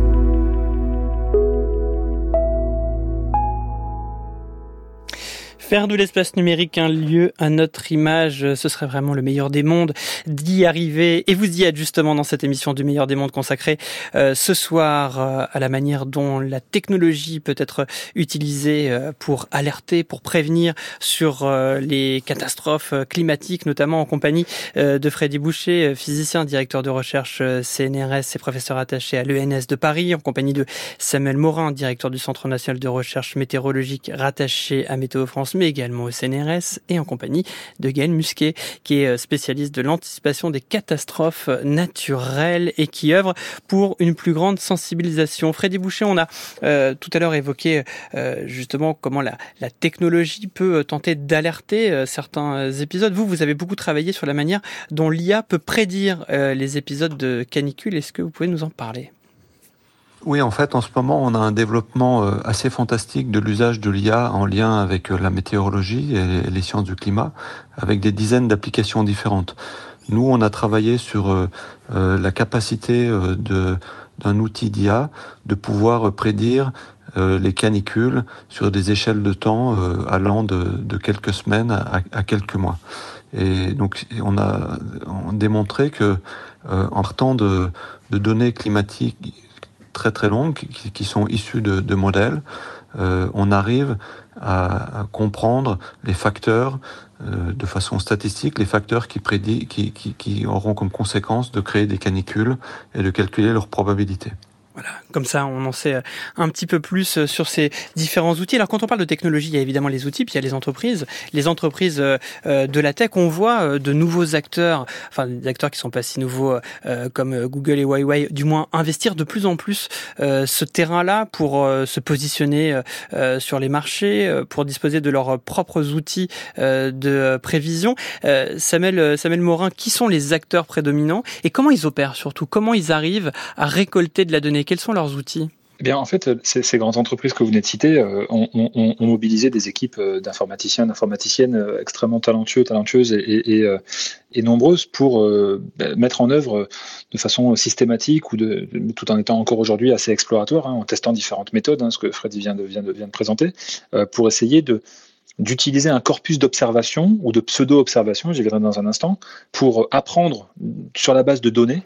Faire de l'espace numérique un lieu à notre image, ce serait vraiment le meilleur des mondes d'y arriver. Et vous y êtes justement dans cette émission du meilleur des mondes consacrée euh, ce soir euh, à la manière dont la technologie peut être utilisée euh, pour alerter, pour prévenir sur euh, les catastrophes climatiques, notamment en compagnie euh, de Freddy Boucher, physicien, directeur de recherche euh, C N R S et professeur attaché à l'E N S de Paris, en compagnie de Samuel Morin, directeur du Centre national de recherche météorologique rattaché à Météo France, mais également au C N R S, et en compagnie de Gaël Musquet, qui est spécialiste de l'anticipation des catastrophes naturelles et qui œuvre pour une plus grande sensibilisation. Freddy Boucher, on a euh, tout à l'heure évoqué euh, justement comment la, la technologie peut tenter d'alerter euh, certains épisodes. Vous, vous avez beaucoup travaillé sur la manière dont l'I A peut prédire euh, les épisodes de canicule. Est-ce que vous pouvez nous en parler ? Oui, en fait, en ce moment, on a un développement assez fantastique de l'usage de l'I A en lien avec la météorologie et les sciences du climat, avec des dizaines d'applications différentes. Nous, on a travaillé sur euh, la capacité de, d'un outil d'I A de pouvoir prédire euh, les canicules sur des échelles de temps euh, allant de, de quelques semaines à, à quelques mois. Et donc, on a, on a démontré que euh, en partant de, de données climatiques très très longues qui, qui sont issues de, de modèles, euh, on arrive à, à comprendre les facteurs euh, de façon statistique, les facteurs qui, prédit, qui, qui, qui auront comme conséquence de créer des canicules et de calculer leur probabilité. Voilà, comme ça on en sait un petit peu plus sur ces différents outils. Alors quand on parle de technologie, il y a évidemment les outils, puis il y a les entreprises. Les entreprises de la tech, on voit de nouveaux acteurs, enfin des acteurs qui sont pas si nouveaux comme Google et Huawei, du moins investir de plus en plus ce terrain-là pour se positionner sur les marchés, pour disposer de leurs propres outils de prévision. Samuel, Samuel Morin, qui sont les acteurs prédominants et comment ils opèrent surtout? Comment ils arrivent à récolter de la donnée? Quels sont leurs outils ? Eh bien, en fait, ces, ces grandes entreprises que vous venez de citer euh, ont, ont, ont mobilisé des équipes d'informaticiens, d'informaticiennes extrêmement talentueux, talentueuses et, et, et, et nombreuses pour euh, mettre en œuvre de façon systématique ou de, tout en étant encore aujourd'hui assez exploratoire, hein, en testant différentes méthodes, hein, ce que Freddy vient de, vient de, vient de présenter, euh, pour essayer de d'utiliser un corpus d'observation ou de pseudo-observation, j'y viendrai dans un instant, pour apprendre sur la base de données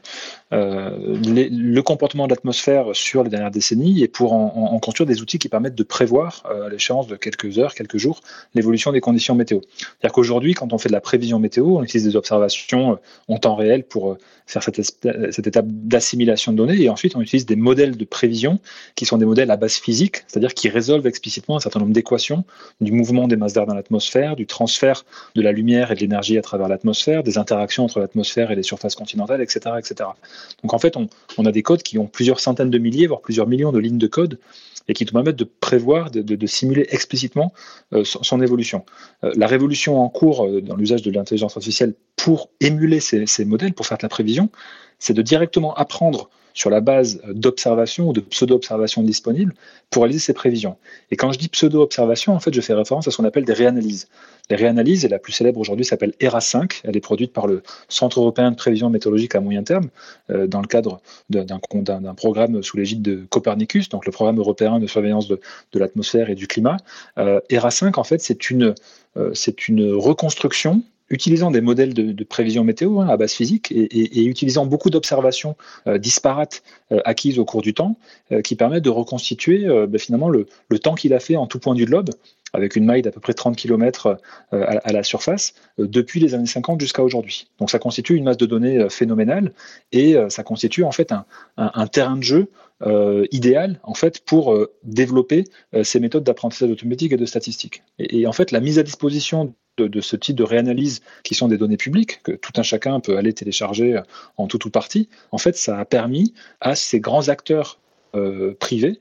euh, les, le comportement de l'atmosphère sur les dernières décennies et pour en, en, en construire des outils qui permettent de prévoir euh, à l'échéance de quelques heures, quelques jours, l'évolution des conditions météo. C'est-à-dire qu'aujourd'hui, quand on fait de la prévision météo, on utilise des observations en temps réel pour faire cette, cette étape d'assimilation de données et ensuite on utilise des modèles de prévision qui sont des modèles à base physique, c'est-à-dire qui résolvent explicitement un certain nombre d'équations du mouvement des masses d'air dans l'atmosphère, du transfert de la lumière et de l'énergie à travers l'atmosphère, des interactions entre l'atmosphère et les surfaces continentales, et cetera, et cetera. Donc en fait, on, on a des codes qui ont plusieurs centaines de milliers, voire plusieurs millions de lignes de code et qui nous permettent de prévoir, de, de, de simuler explicitement euh, son, son évolution. Euh, la révolution en cours euh, dans l'usage de l'intelligence artificielle pour émuler ces, ces modèles, pour faire de la prévision, c'est de directement apprendre sur la base d'observations ou de pseudo-observations disponibles pour réaliser ces prévisions. Et quand je dis pseudo-observation, en fait, je fais référence à ce qu'on appelle des réanalyses. Les réanalyses, et la plus célèbre aujourd'hui s'appelle E R A cinq, elle est produite par le Centre européen de prévision météorologique à moyen terme, euh, dans le cadre d'un, d'un, d'un programme sous l'égide de Copernicus, donc le programme européen de surveillance de, de l'atmosphère et du climat. Euh, E R A cinq, en fait, c'est une, euh, c'est une reconstruction utilisant des modèles de, de prévision météo hein, à base physique et, et, et utilisant beaucoup d'observations euh, disparates euh, acquises au cours du temps euh, qui permettent de reconstituer euh, ben, finalement le, le temps qu'il a fait en tout point du globe avec une maille d'à peu près trente kilomètres euh, à, à la surface euh, depuis les années cinquante jusqu'à aujourd'hui. Donc ça constitue une masse de données euh, phénoménale et euh, ça constitue en fait un, un, un terrain de jeu Euh, idéal en fait pour euh, développer euh, ces méthodes d'apprentissage automatique et de statistique. Et, et en fait la mise à disposition de, de ce type de réanalyse qui sont des données publiques que tout un chacun peut aller télécharger en tout ou partie, en fait ça a permis à ces grands acteurs euh, privés,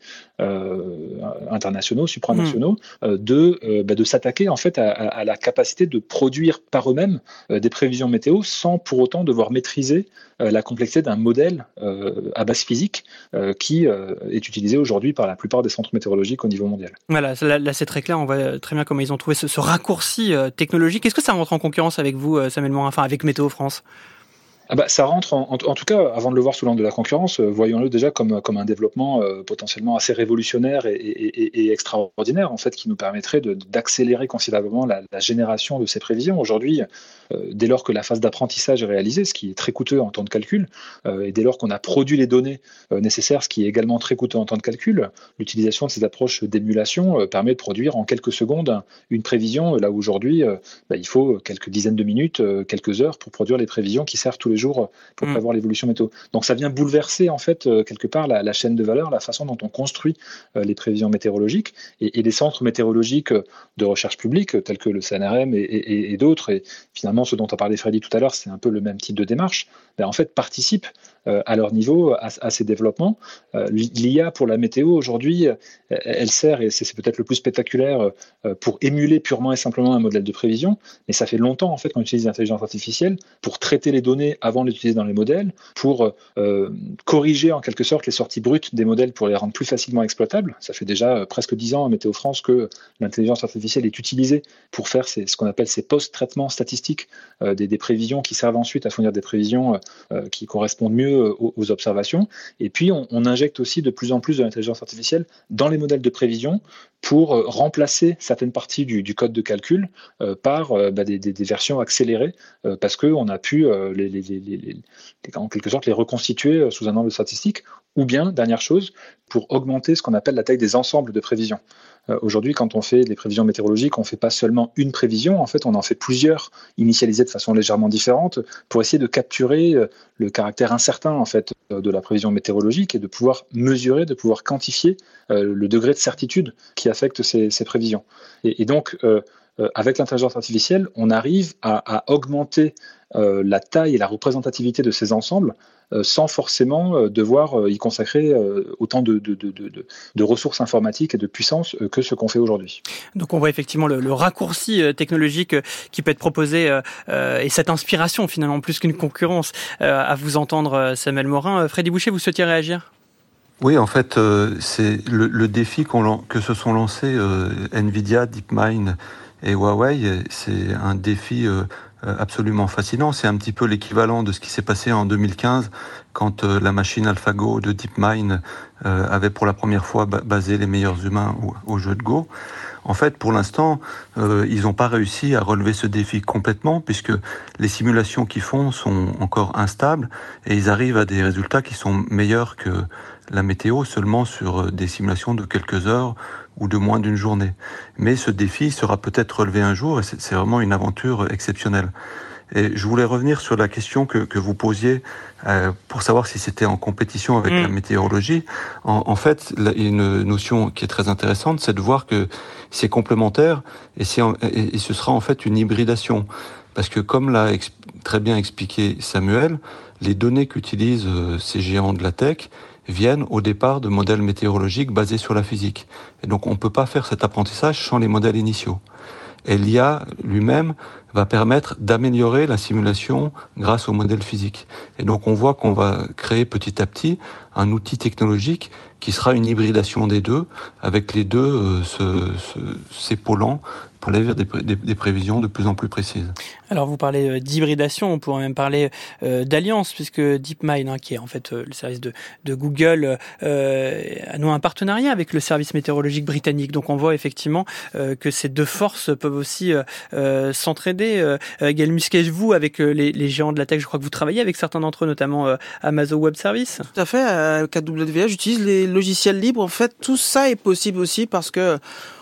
euh, internationaux, supranationaux, mmh. euh, de, euh, bah, de s'attaquer en fait à, à la capacité de produire par eux-mêmes euh, des prévisions météo sans pour autant devoir maîtriser euh, la complexité d'un modèle euh, à base physique euh, qui euh, est utilisé aujourd'hui par la plupart des centres météorologiques au niveau mondial. Voilà, là, là c'est très clair, on voit très bien comment ils ont trouvé ce, ce raccourci euh, technologique. Est-ce que ça rentre en concurrence avec vous, euh, Samuel Morin, enfin avec Météo France ? Ah bah, ça rentre, en, en, en tout cas, avant de le voir sous l'angle de la concurrence, euh, voyons-le déjà comme, comme un développement euh, potentiellement assez révolutionnaire et, et, et, et extraordinaire, en fait, qui nous permettrait de, d'accélérer considérablement la, la génération de ces prévisions. Aujourd'hui, euh, dès lors que la phase d'apprentissage est réalisée, ce qui est très coûteux en temps de calcul, euh, et dès lors qu'on a produit les données euh, nécessaires, ce qui est également très coûteux en temps de calcul, l'utilisation de ces approches d'émulation euh, permet de produire en quelques secondes une prévision, là où aujourd'hui, euh, bah, il faut quelques dizaines de minutes, euh, quelques heures pour produire les prévisions qui servent tous les jours pour mmh. prévoir l'évolution météo. Donc ça vient bouleverser en fait euh, quelque part la, la chaîne de valeur, la façon dont on construit euh, les prévisions météorologiques et, et les centres météorologiques de recherche publique tels que le C N R M et, et, et d'autres, et finalement ce dont a parlé Freddy tout à l'heure, c'est un peu le même type de démarche, ben, en fait participent euh, à leur niveau à, à ces développements. Euh, L'I A pour la météo aujourd'hui, elle, elle sert, et c'est, c'est peut-être le plus spectaculaire, euh, pour émuler purement et simplement un modèle de prévision, mais ça fait longtemps en fait qu'on utilise l'intelligence artificielle pour traiter les données avant de l'utiliser dans les modèles, pour euh, corriger en quelque sorte les sorties brutes des modèles pour les rendre plus facilement exploitables. Ça fait déjà euh, presque dix ans à Météo France que l'intelligence artificielle est utilisée pour faire ces, ce qu'on appelle ces post-traitements statistiques euh, des, des prévisions qui servent ensuite à fournir des prévisions euh, qui correspondent mieux aux, aux observations. Et puis on, on injecte aussi de plus en plus de l'intelligence artificielle dans les modèles de prévision pour euh, remplacer certaines parties du, du code de calcul euh, par euh, bah, des, des, des versions accélérées euh, parce qu'on a pu euh, les, les, les, les, les, en quelque sorte les reconstituer sous un angle statistique, ou bien, dernière chose, pour augmenter ce qu'on appelle la taille des ensembles de prévisions. Euh, aujourd'hui, quand on fait des prévisions météorologiques, on ne fait pas seulement une prévision, en fait, on en fait plusieurs, initialisées de façon légèrement différente, pour essayer de capturer euh, le caractère incertain en fait, euh, de la prévision météorologique et de pouvoir mesurer, de pouvoir quantifier euh, le degré de certitude qui affecte ces, ces prévisions. Et, et donc, euh, euh, avec l'intelligence artificielle, on arrive à, à augmenter euh, la taille et la représentativité de ces ensembles euh, sans forcément euh, devoir euh, y consacrer euh, autant de, de, de, de, de ressources informatiques et de puissance euh, que ce qu'on fait aujourd'hui. Donc on voit effectivement le, le raccourci euh, technologique euh, qui peut être proposé euh, euh, et cette inspiration finalement plus qu'une concurrence euh, à vous entendre, euh, Samuel Morin. Euh, Freddy Boucher, vous souhaitiez réagir ? Oui, en fait, euh, c'est le, le défi qu'on, que se sont lancés euh, Nvidia, DeepMind et Huawei, c'est un défi euh, absolument fascinant. C'est un petit peu l'équivalent de ce qui s'est passé en deux mille quinze quand euh, la machine AlphaGo de DeepMind euh, avait pour la première fois ba- basé les meilleurs humains au, au jeu de Go. En fait, pour l'instant, euh, ils n'ont pas réussi à relever ce défi complètement puisque les simulations qu'ils font sont encore instables et ils arrivent à des résultats qui sont meilleurs que la météo seulement sur des simulations de quelques heures ou de moins d'une journée. Mais ce défi sera peut-être relevé un jour et c'est, c'est vraiment une aventure exceptionnelle. Et je voulais revenir sur la question que, que vous posiez euh, pour savoir si c'était en compétition avec mmh. la météorologie. En, en fait, une notion qui est très intéressante, c'est de voir que c'est complémentaire et, c'est, et, et ce sera en fait une hybridation. Parce que comme l'a ex- très bien expliqué Samuel, les données qu'utilisent euh, ces géants de la tech viennent au départ de modèles météorologiques basés sur la physique. Et donc on ne peut pas faire cet apprentissage sans les modèles initiaux. Et l'I A lui-même va permettre d'améliorer la simulation grâce aux modèles physiques. Et donc on voit qu'on va créer petit à petit un outil technologique qui sera une hybridation des deux, avec les deux euh, se, se, s'épaulant pour aller vers des, des, des prévisions de plus en plus précises. Alors vous parlez d'hybridation, on pourrait même parler euh, d'alliance, puisque DeepMind, hein, qui est en fait euh, le service de, de Google, euh, a noué un partenariat avec le service météorologique britannique. Donc on voit effectivement euh, que ces deux forces peuvent aussi euh, euh, s'entraider. Euh, Gaël Musquet, vous, avec euh, les, les géants de la tech, je crois que vous travaillez avec certains d'entre eux, notamment euh, Amazon Web Services. Tout à fait, à K W S, j'utilise les logiciels libres. En fait, tout ça est possible aussi parce que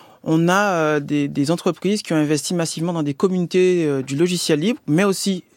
on a euh, des, des entreprises qui ont investi massivement dans des communautés euh, du logiciel libre, mais aussi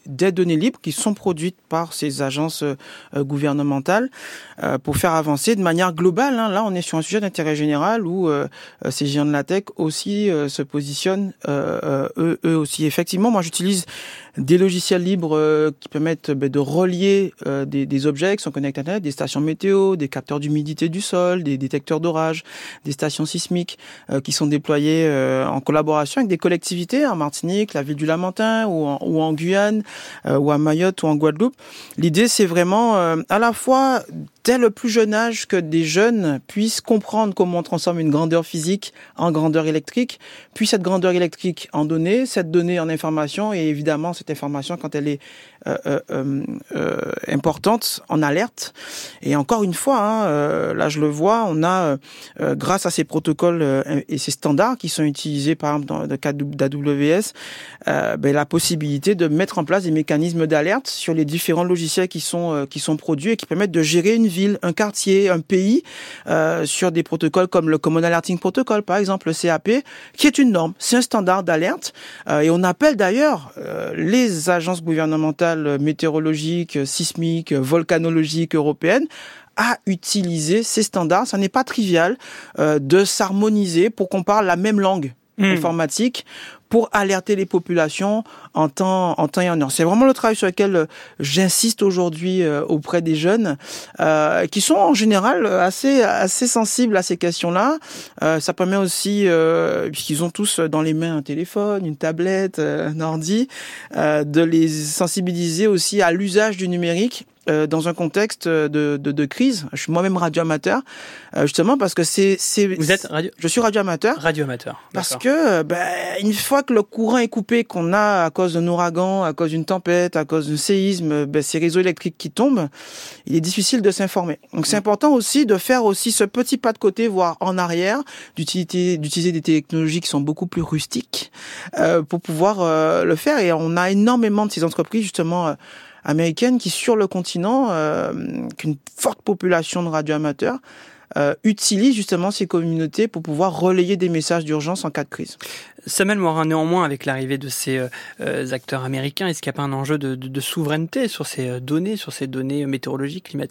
des données libres qui sont produites par ces agences euh, gouvernementales euh, pour faire avancer de manière globale. Hein. Là, on est sur un sujet d'intérêt général où euh, ces géants de la tech aussi euh, se positionnent euh, euh, eux, eux aussi. Effectivement, moi, j'utilise des logiciels libres euh, qui permettent bah, de relier euh, des, des objets qui sont connectés à Internet, des stations météo, des capteurs d'humidité du sol, des détecteurs d'orage, des stations sismiques euh, qui sont déployés euh, en collaboration avec des collectivités en Martinique, la ville du Lamentin ou en, ou en Guyane euh, ou à Mayotte ou en Guadeloupe. L'idée, c'est vraiment euh, à la fois dès le plus jeune âge que des jeunes puissent comprendre comment on transforme une grandeur physique en grandeur électrique, puis cette grandeur électrique en données, cette donnée en information et évidemment cette information quand elle est euh, euh, euh, importante en alerte. Et encore une fois, hein, euh, là je le vois, on a euh, grâce à ces protocoles euh, et ces standards qui sont utilisés par exemple dans le cadre d'A W S, euh, ben, la possibilité de mettre en place des mécanismes d'alerte sur les différents logiciels qui sont euh, qui sont produits et qui permettent de gérer une ville, un quartier, un pays euh, sur des protocoles comme le Common Alerting Protocol, par exemple le C A P, qui est une norme, c'est un standard d'alerte euh, et on appelle d'ailleurs euh, les agences gouvernementales météorologiques, sismiques, volcanologiques européennes à utiliser ces standards. Ça n'est pas trivial euh, de s'harmoniser pour qu'on parle la même langue mmh. informatique pour alerter les populations en temps, en temps et en heure. C'est vraiment le travail sur lequel j'insiste aujourd'hui euh, auprès des jeunes, euh, qui sont en général assez, assez sensibles à ces questions-là. Euh, ça permet aussi, euh, puisqu'ils ont tous dans les mains un téléphone, une tablette, euh, un ordi, euh, de les sensibiliser aussi à l'usage du numérique euh, dans un contexte de, de, de crise. Je suis moi-même radioamateur, euh, justement parce que c'est, c'est... Vous êtes radio... Je suis radioamateur. Radioamateur. Parce que, ben, une fois que le courant est coupé, qu'on a à cause d'un ouragan, à cause d'une tempête, à cause d'un séisme, ben, ces réseaux électriques qui tombent, il est difficile de s'informer. Donc c'est important aussi de faire aussi ce petit pas de côté, voire en arrière, d'utiliser, d'utiliser des technologies qui sont beaucoup plus rustiques euh, pour pouvoir euh, le faire. Et on a énormément de ces entreprises justement euh, américaines qui, sur le continent, euh, qu'une forte population de radioamateurs, Euh, utilise justement ces communautés pour pouvoir relayer des messages d'urgence en cas de crise. Samuel Morin, néanmoins, avec l'arrivée de ces euh, acteurs américains, est-ce qu'il n'y a pas un enjeu de, de, de souveraineté sur ces données, sur ces données météorologiques, climatiques ?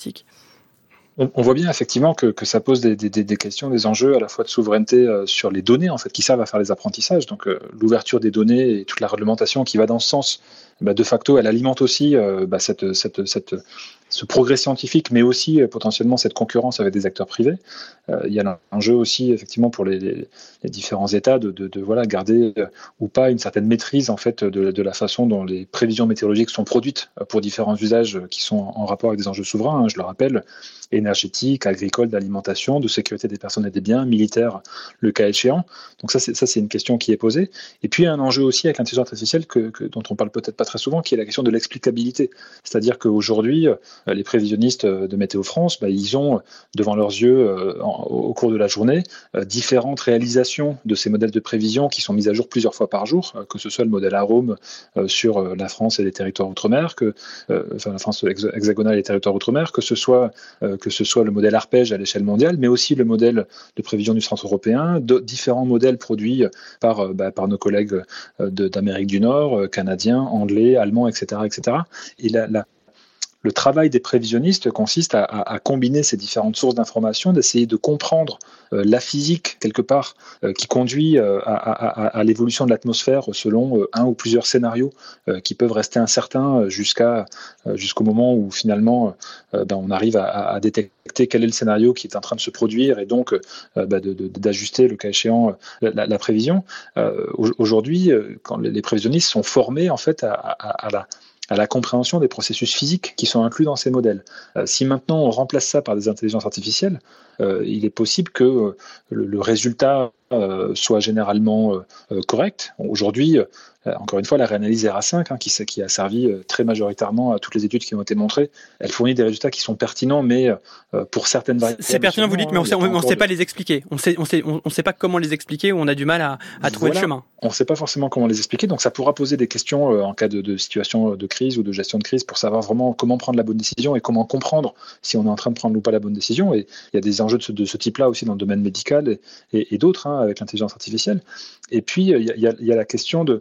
On, on voit bien effectivement que, que ça pose des, des, des questions, des enjeux à la fois de souveraineté euh, sur les données en fait qui servent à faire les apprentissages. Donc euh, l'ouverture des données et toute la réglementation qui va dans ce sens, bah, de facto, elle alimente aussi euh, bah, cette, cette, cette, ce progrès scientifique, mais aussi euh, potentiellement cette concurrence avec des acteurs privés. Euh, il y a un jeu aussi effectivement pour les, les, les différents États de, de, de voilà garder euh, ou pas une certaine maîtrise en fait de, de la façon dont les prévisions météorologiques sont produites pour différents usages qui sont en rapport avec des enjeux souverains. Hein, je le rappelle, énergétique, agricole, d'alimentation, de sécurité des personnes et des biens, militaire, le cas échéant. Donc ça, c'est, ça, c'est une question qui est posée. Et puis, un enjeu aussi avec l'intelligence artificielle que, que, dont on parle peut-être pas très souvent, qui est la question de l'explicabilité. C'est-à-dire qu'aujourd'hui, les prévisionnistes de Météo France, bah, ils ont devant leurs yeux, euh, en, au cours de la journée, euh, différentes réalisations de ces modèles de prévision qui sont mises à jour plusieurs fois par jour, euh, que ce soit le modèle Arome euh, sur euh, la France et les territoires outre-mer, que, euh, enfin la France hexagonale et les territoires outre-mer, que ce soit euh, que ce soit le modèle arpège à l'échelle mondiale, mais aussi le modèle de prévision du centre européen, de différents modèles produits par, bah, par nos collègues de, d'Amérique du Nord, canadiens, anglais, allemands, et cetera, et cetera. Et la, la Le travail des prévisionnistes consiste à, à, à combiner ces différentes sources d'informations, d'essayer de comprendre euh, la physique, quelque part, euh, qui conduit euh, à, à, à l'évolution de l'atmosphère selon euh, un ou plusieurs scénarios euh, qui peuvent rester incertains jusqu'à, euh, jusqu'au moment où, finalement, euh, ben, on arrive à, à détecter quel est le scénario qui est en train de se produire et donc euh, ben, de, de, d'ajuster, le cas échéant, la, la prévision. Euh, aujourd'hui, quand les prévisionnistes sont formés, en fait, à, à, à la à la compréhension des processus physiques qui sont inclus dans ces modèles. Euh, si maintenant on remplace ça par des intelligences artificielles, euh, il est possible que euh, le, le résultat euh, soit généralement euh, correct. Aujourd'hui, euh, encore une fois, la réanalyse R A cinq, hein, qui, qui a servi euh, très majoritairement à toutes les études qui ont été montrées, elle fournit des résultats qui sont pertinents, mais euh, pour certaines variables... C'est pertinent, vous dites, mais on sait, ne sait pas de... les expliquer. On sait, on sait, on, on sait pas comment les expliquer, ou on a du mal à, à trouver voilà. le chemin. On ne sait pas forcément comment les expliquer, donc ça pourra poser des questions euh, en cas de, de situation de crise ou de gestion de crise pour savoir vraiment comment prendre la bonne décision et comment comprendre si on est en train de prendre ou pas la bonne décision. Et il y a des enjeux de ce, de ce type-là aussi dans le domaine médical et, et, et d'autres, hein, avec l'intelligence artificielle. Et puis, il y a, il y a, il y a la question de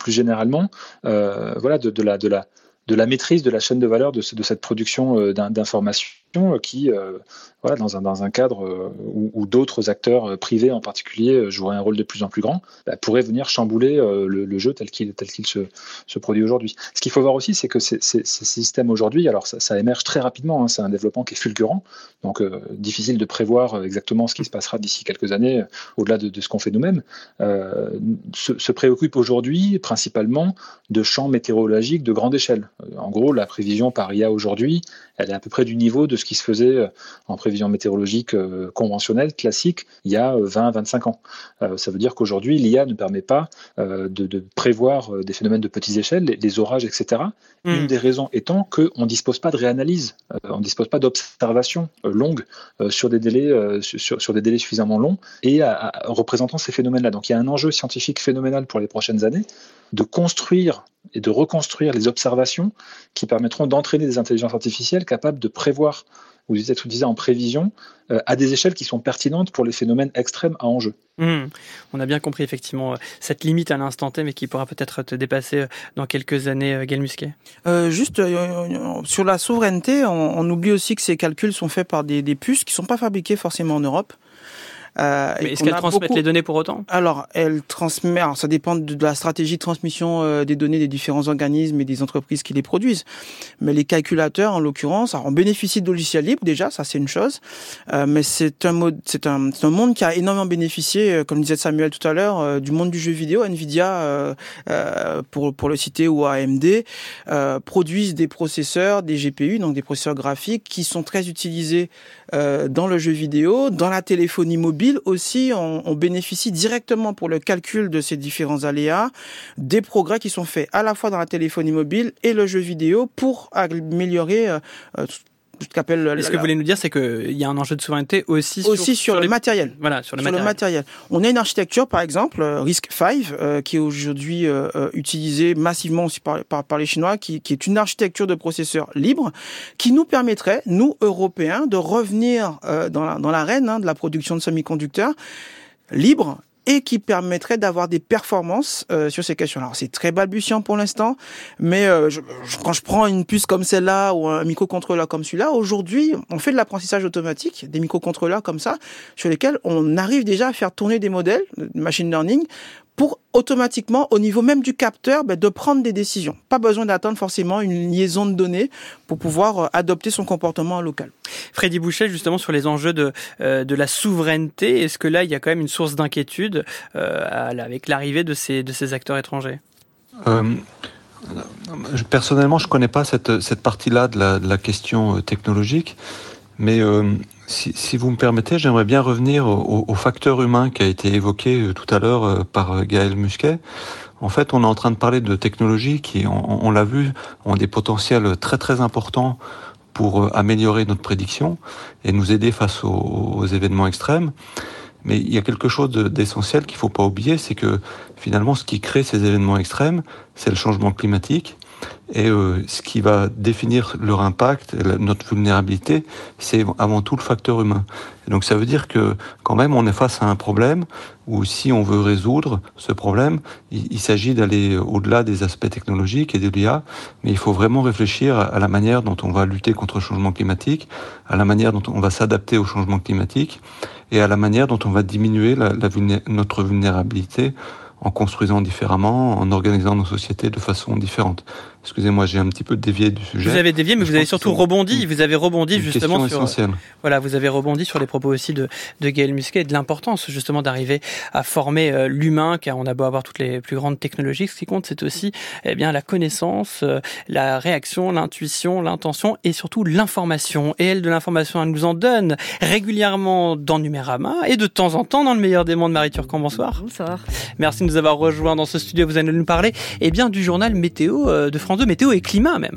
plus généralement, euh, voilà, de, de la de la de la maîtrise de la chaîne de valeur de, ce, de cette production euh, d'informations qui, euh, voilà, dans un, dans un cadre euh, où, où d'autres acteurs euh, privés en particulier euh, joueraient un rôle de plus en plus grand, bah, pourraient venir chambouler euh, le, le jeu tel qu'il, tel qu'il se, se produit aujourd'hui. Ce qu'il faut voir aussi, c'est que ces, ces, ces systèmes aujourd'hui, alors ça, ça émerge très rapidement, hein, c'est un développement qui est fulgurant, donc euh, difficile de prévoir exactement ce qui se passera d'ici quelques années, euh, au-delà de, de ce qu'on fait nous-mêmes, euh, se, se préoccupe aujourd'hui principalement de champs météorologiques de grande échelle. En gros, la prévision par I A aujourd'hui, elle est à peu près du niveau de ce qui se faisait en prévision météorologique conventionnelle, classique, il y a vingt à vingt-cinq ans. Euh, ça veut dire qu'aujourd'hui, l'I A ne permet pas euh, de, de prévoir des phénomènes de petites échelles, les, les orages, et cetera. Mmh. Une des raisons étant qu'on ne dispose pas de réanalyse, euh, on ne dispose pas d'observation euh, longue euh, sur, des délais, euh, sur, sur des délais suffisamment longs et à, à, représentant ces phénomènes-là. Donc il y a un enjeu scientifique phénoménal pour les prochaines années de construire et de reconstruire les observations qui permettront d'entraîner des intelligences artificielles capables de prévoir, ou d'être utilisées en prévision, euh, à des échelles qui sont pertinentes pour les phénomènes extrêmes à enjeu. Mmh. On a bien compris effectivement cette limite à l'instant T, mais qui pourra peut-être te dépasser dans quelques années, Gaël Musquet. Euh, juste euh, sur la souveraineté, on, on oublie aussi que ces calculs sont faits par des, des puces qui ne sont pas fabriquées forcément en Europe. Euh, Mais est-ce qu'elles transmettent beaucoup... les données pour autant ? Alors, elles transmettent. Alors, ça dépend de la stratégie de transmission euh, des données des différents organismes et des entreprises qui les produisent. Mais les calculateurs, en l'occurrence, alors on bénéficie de logiciels libres déjà, ça c'est une chose. Euh, mais c'est un mode, c'est un, c'est un monde qui a énormément bénéficié, euh, comme disait Samuel tout à l'heure, euh, du monde du jeu vidéo. Nvidia, euh, euh, pour pour le citer, ou A M D, euh, produisent des processeurs, des G P U, donc des processeurs graphiques, qui sont très utilisés euh, dans le jeu vidéo, dans la téléphonie mobile. Aussi, on, on bénéficie directement pour le calcul de ces différents aléas des progrès qui sont faits à la fois dans la téléphonie mobile et le jeu vidéo pour améliorer euh, ce qu'appelle. Et ce que vous voulez nous dire, c'est qu'il y a un enjeu de souveraineté aussi, aussi sur, sur, sur le les... matériel. Voilà, sur le, sur matériel. le matériel. On a une architecture, par exemple, RISC V, euh, qui est aujourd'hui euh, utilisée massivement aussi par, par, par les Chinois, qui, qui est une architecture de processeurs libre, qui nous permettrait, nous, Européens, de revenir euh, dans, la, dans l'arène hein, de la production de semi-conducteurs libres, et qui permettrait d'avoir des performances euh, sur ces questions. Alors c'est très balbutiant pour l'instant, mais euh, je, je, quand je prends une puce comme celle-là ou un microcontrôleur comme celui-là, aujourd'hui on fait de l'apprentissage automatique, des microcontrôleurs comme ça, sur lesquels on arrive déjà à faire tourner des modèles de machine learning pour automatiquement, au niveau même du capteur, ben, de prendre des décisions. Pas besoin d'attendre forcément une liaison de données pour pouvoir euh, adopter son comportement local. Freddy Bouchet, justement sur les enjeux de, euh, de la souveraineté, est-ce que là, il y a quand même une source d'inquiétude euh, avec l'arrivée de ces, de ces acteurs étrangers ? euh, Personnellement, je ne connais pas cette, cette partie-là de la, de la question technologique, mais... Euh, Si, si vous me permettez, j'aimerais bien revenir au, au facteur humain qui a été évoqué tout à l'heure par Gaël Musquet. En fait, on est en train de parler de technologies qui, on, on l'a vu, ont des potentiels très très importants pour améliorer notre prédiction et nous aider face aux, aux événements extrêmes. Mais il y a quelque chose d'essentiel qu'il ne faut pas oublier, c'est que finalement, ce qui crée ces événements extrêmes, c'est le changement climatique. Et euh, ce qui va définir leur impact, notre vulnérabilité, c'est avant tout le facteur humain. Et donc ça veut dire que quand même on est face à un problème où si on veut résoudre ce problème, il, il s'agit d'aller au-delà des aspects technologiques et de l'I A, mais il faut vraiment réfléchir à la manière dont on va lutter contre le changement climatique, à la manière dont on va s'adapter au changement climatique et à la manière dont on va diminuer la, la vulné- notre vulnérabilité en construisant différemment, en organisant nos sociétés de façon différente. Excusez-moi, j'ai un petit peu dévié du sujet. Vous avez dévié, mais vous avez surtout rebondi. Vous avez rebondi une justement question sur. Essentielle. Voilà, vous avez rebondi sur les propos aussi de, de Gaël Musquet et de l'importance justement d'arriver à former euh, l'humain, car on a beau avoir toutes les plus grandes technologies, ce qui compte, c'est aussi eh bien la connaissance, euh, la réaction, l'intuition, l'intention et surtout l'information. Et elle, de l'information, elle nous en donne régulièrement dans Numérama et de temps en temps dans le meilleur des mondes. Marie Turcan, bonsoir. Bonsoir. Merci de nous avoir rejoints dans ce studio. Vous allez nous parler eh bien du journal météo euh, de France deux, météo et climat même.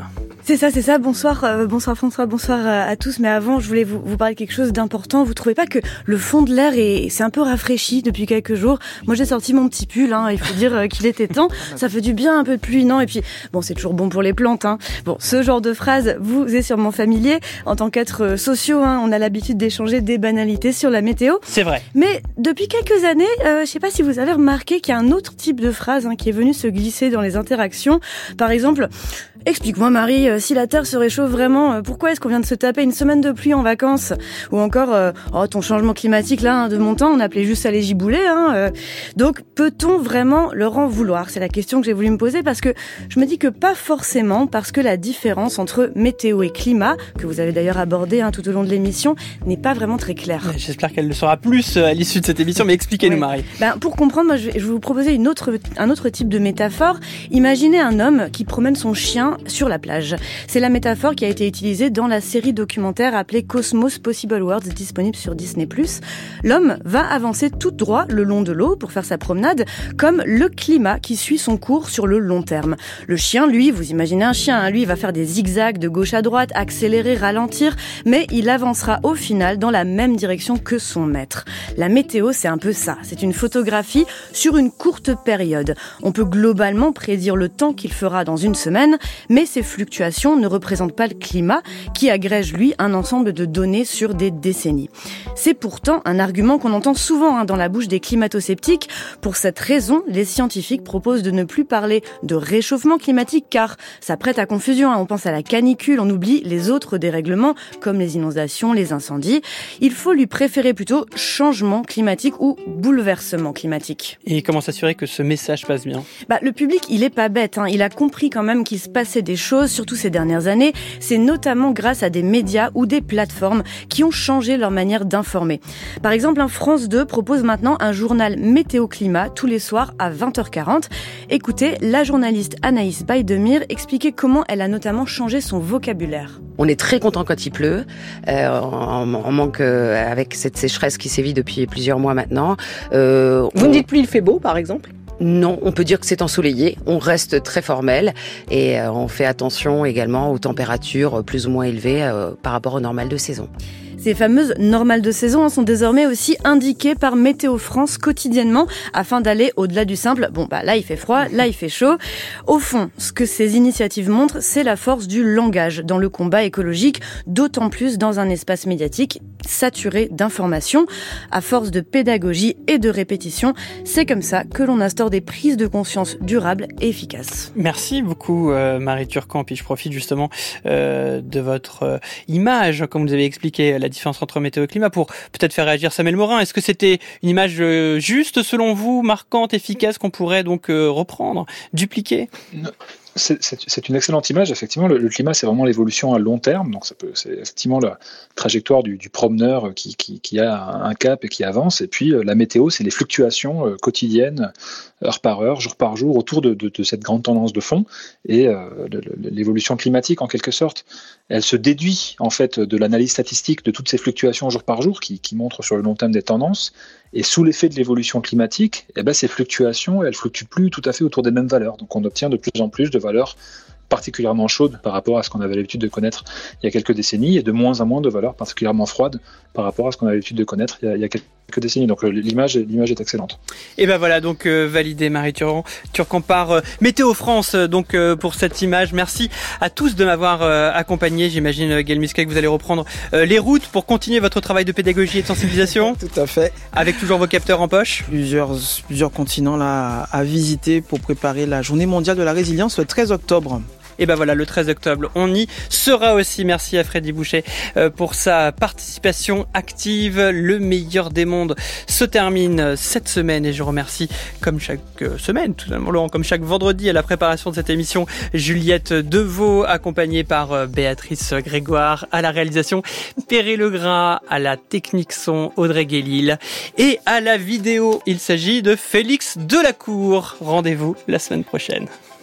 C'est ça, c'est ça. Bonsoir, euh, bonsoir François, bonsoir à, à tous. Mais avant, je voulais vous, vous parler de quelque chose d'important. Vous trouvez pas que le fond de l'air est, c'est un peu rafraîchi depuis quelques jours? Moi, j'ai sorti mon petit pull. Hein, il faut dire euh, qu'il était temps. Ça fait du bien, un peu de pluie, non? Et puis, bon, c'est toujours bon pour les plantes. Hein. Bon, ce genre de phrase vous est sûrement familier. En tant qu'êtres sociaux, hein, on a l'habitude d'échanger des banalités sur la météo. C'est vrai. Mais depuis quelques années, euh, je sais pas si vous avez remarqué qu'il y a un autre type de phrase hein, qui est venu se glisser dans les interactions. Par exemple, explique-moi Marie, euh, si la Terre se réchauffe vraiment, euh, pourquoi est-ce qu'on vient de se taper une semaine de pluie en vacances? Ou encore, euh, oh ton changement climatique là, hein, de mon temps, on appelait juste ça les giboulées. Hein, euh. Donc peut-on vraiment leur en vouloir? C'est la question que j'ai voulu me poser parce que je me dis que pas forcément, parce que la différence entre météo et climat, que vous avez d'ailleurs abordé hein, tout au long de l'émission, n'est pas vraiment très claire. J'espère qu'elle le sera plus à l'issue de cette émission, mais expliquez-nous ouais. Marie. Ben, pour comprendre, moi, je vais, je vais vous proposer une autre, un autre type de métaphore. Imaginez un homme qui promène son chien sur la plage. C'est la métaphore qui a été utilisée dans la série documentaire appelée Cosmos Possible Worlds, disponible sur Disney plus. L'homme va avancer tout droit le long de l'eau pour faire sa promenade, comme le climat qui suit son cours sur le long terme. Le chien, lui, vous imaginez un chien, hein, lui, il va faire des zigzags de gauche à droite, accélérer, ralentir, mais il avancera au final dans la même direction que son maître. La météo, c'est un peu ça. C'est une photographie sur une courte période. On peut globalement prédire le temps qu'il fera dans une semaine, mais ces fluctuations ne représentent pas le climat qui agrège, lui, un ensemble de données sur des décennies. C'est pourtant un argument qu'on entend souvent hein, dans la bouche des climato-sceptiques. Pour cette raison, les scientifiques proposent de ne plus parler de réchauffement climatique car ça prête à confusion. Hein. On pense à la canicule, on oublie les autres dérèglements comme les inondations, les incendies. Il faut lui préférer plutôt changement climatique ou bouleversement climatique. Et comment s'assurer que ce message passe bien? Bah, le public, il est pas bête. Hein. Il a compris quand même qu'il se passait des choses, surtout ces dernières années. C'est notamment grâce à des médias ou des plateformes qui ont changé leur manière d'informer. Par exemple, hein, France deux propose maintenant un journal météo-climat tous les soirs à vingt heures quarante. Écoutez, la journaliste Anaïs Baydemir expliquer comment elle a notamment changé son vocabulaire. On est très content quand il pleut. Euh, on, on manque euh, avec cette sécheresse qui sévit depuis plusieurs mois maintenant. Euh, Vous on... me dites plus il fait beau, par exemple ? Non, on peut dire que c'est ensoleillé. On reste très formel et euh, on fait attention également aux températures plus ou moins élevées euh, par rapport au normal de saison. Ces fameuses normales de saison sont désormais aussi indiquées par Météo France quotidiennement afin d'aller au-delà du simple. Bon, bah là il fait froid, là il fait chaud. Au fond, ce que ces initiatives montrent, c'est la force du langage dans le combat écologique, d'autant plus dans un espace médiatique saturé d'informations. À force de pédagogie et de répétition, c'est comme ça que l'on instaure des prises de conscience durables et efficaces. Merci beaucoup euh, Marie Turcan. Puis je profite justement euh, de votre euh, image, comme vous avez expliqué la différence entre météo et climat, pour peut-être faire réagir Samuel Morin. Est-ce que c'était une image euh, juste selon vous, marquante, efficace, qu'on pourrait donc euh, reprendre, dupliquer ? Non. C'est, c'est, c'est une excellente image. Effectivement, le, le climat, c'est vraiment l'évolution à long terme. Donc, ça peut, c'est effectivement la trajectoire du, du promeneur qui, qui, qui a un cap et qui avance. Et puis, la météo, c'est les fluctuations euh, quotidiennes, heure par heure, jour par jour, autour de, de, de cette grande tendance de fond. Et euh, le, le, l'évolution climatique, en quelque sorte, elle se déduit en fait de l'analyse statistique de toutes ces fluctuations jour par jour qui, qui montrent sur le long terme des tendances. Et sous l'effet de l'évolution climatique, eh ben, ces fluctuations, elles ne fluctuent plus tout à fait autour des mêmes valeurs. Donc on obtient de plus en plus de valeurs particulièrement chaudes par rapport à ce qu'on avait l'habitude de connaître il y a quelques décennies, et de moins en moins de valeurs particulièrement froides par rapport à ce qu'on avait l'habitude de connaître il y a, il y a quelques décennies. Donc l'image, l'image est excellente. Et ben voilà, donc euh, validé Marie Turcan, Turcan par euh, Météo France, donc euh, pour cette image. Merci à tous de m'avoir euh, accompagné. J'imagine euh, Gaël Musquet que vous allez reprendre euh, les routes pour continuer votre travail de pédagogie et de sensibilisation. Tout à fait. Avec toujours vos capteurs en poche. Plusieurs, plusieurs continents là à visiter pour préparer la Journée mondiale de la résilience le treize octobre. Et ben voilà, le treize octobre, on y sera aussi. Merci à Freddy Boucher pour sa participation active. Le meilleur des mondes se termine cette semaine et je remercie, comme chaque semaine, tout simplement Laurent, comme chaque vendredi à la préparation de cette émission, Juliette Deveau, accompagnée par Béatrice Grégoire, à la réalisation Perret Legras, à la technique son Audrey Guélil et à la vidéo, il s'agit de Félix Delacour. Rendez-vous la semaine prochaine.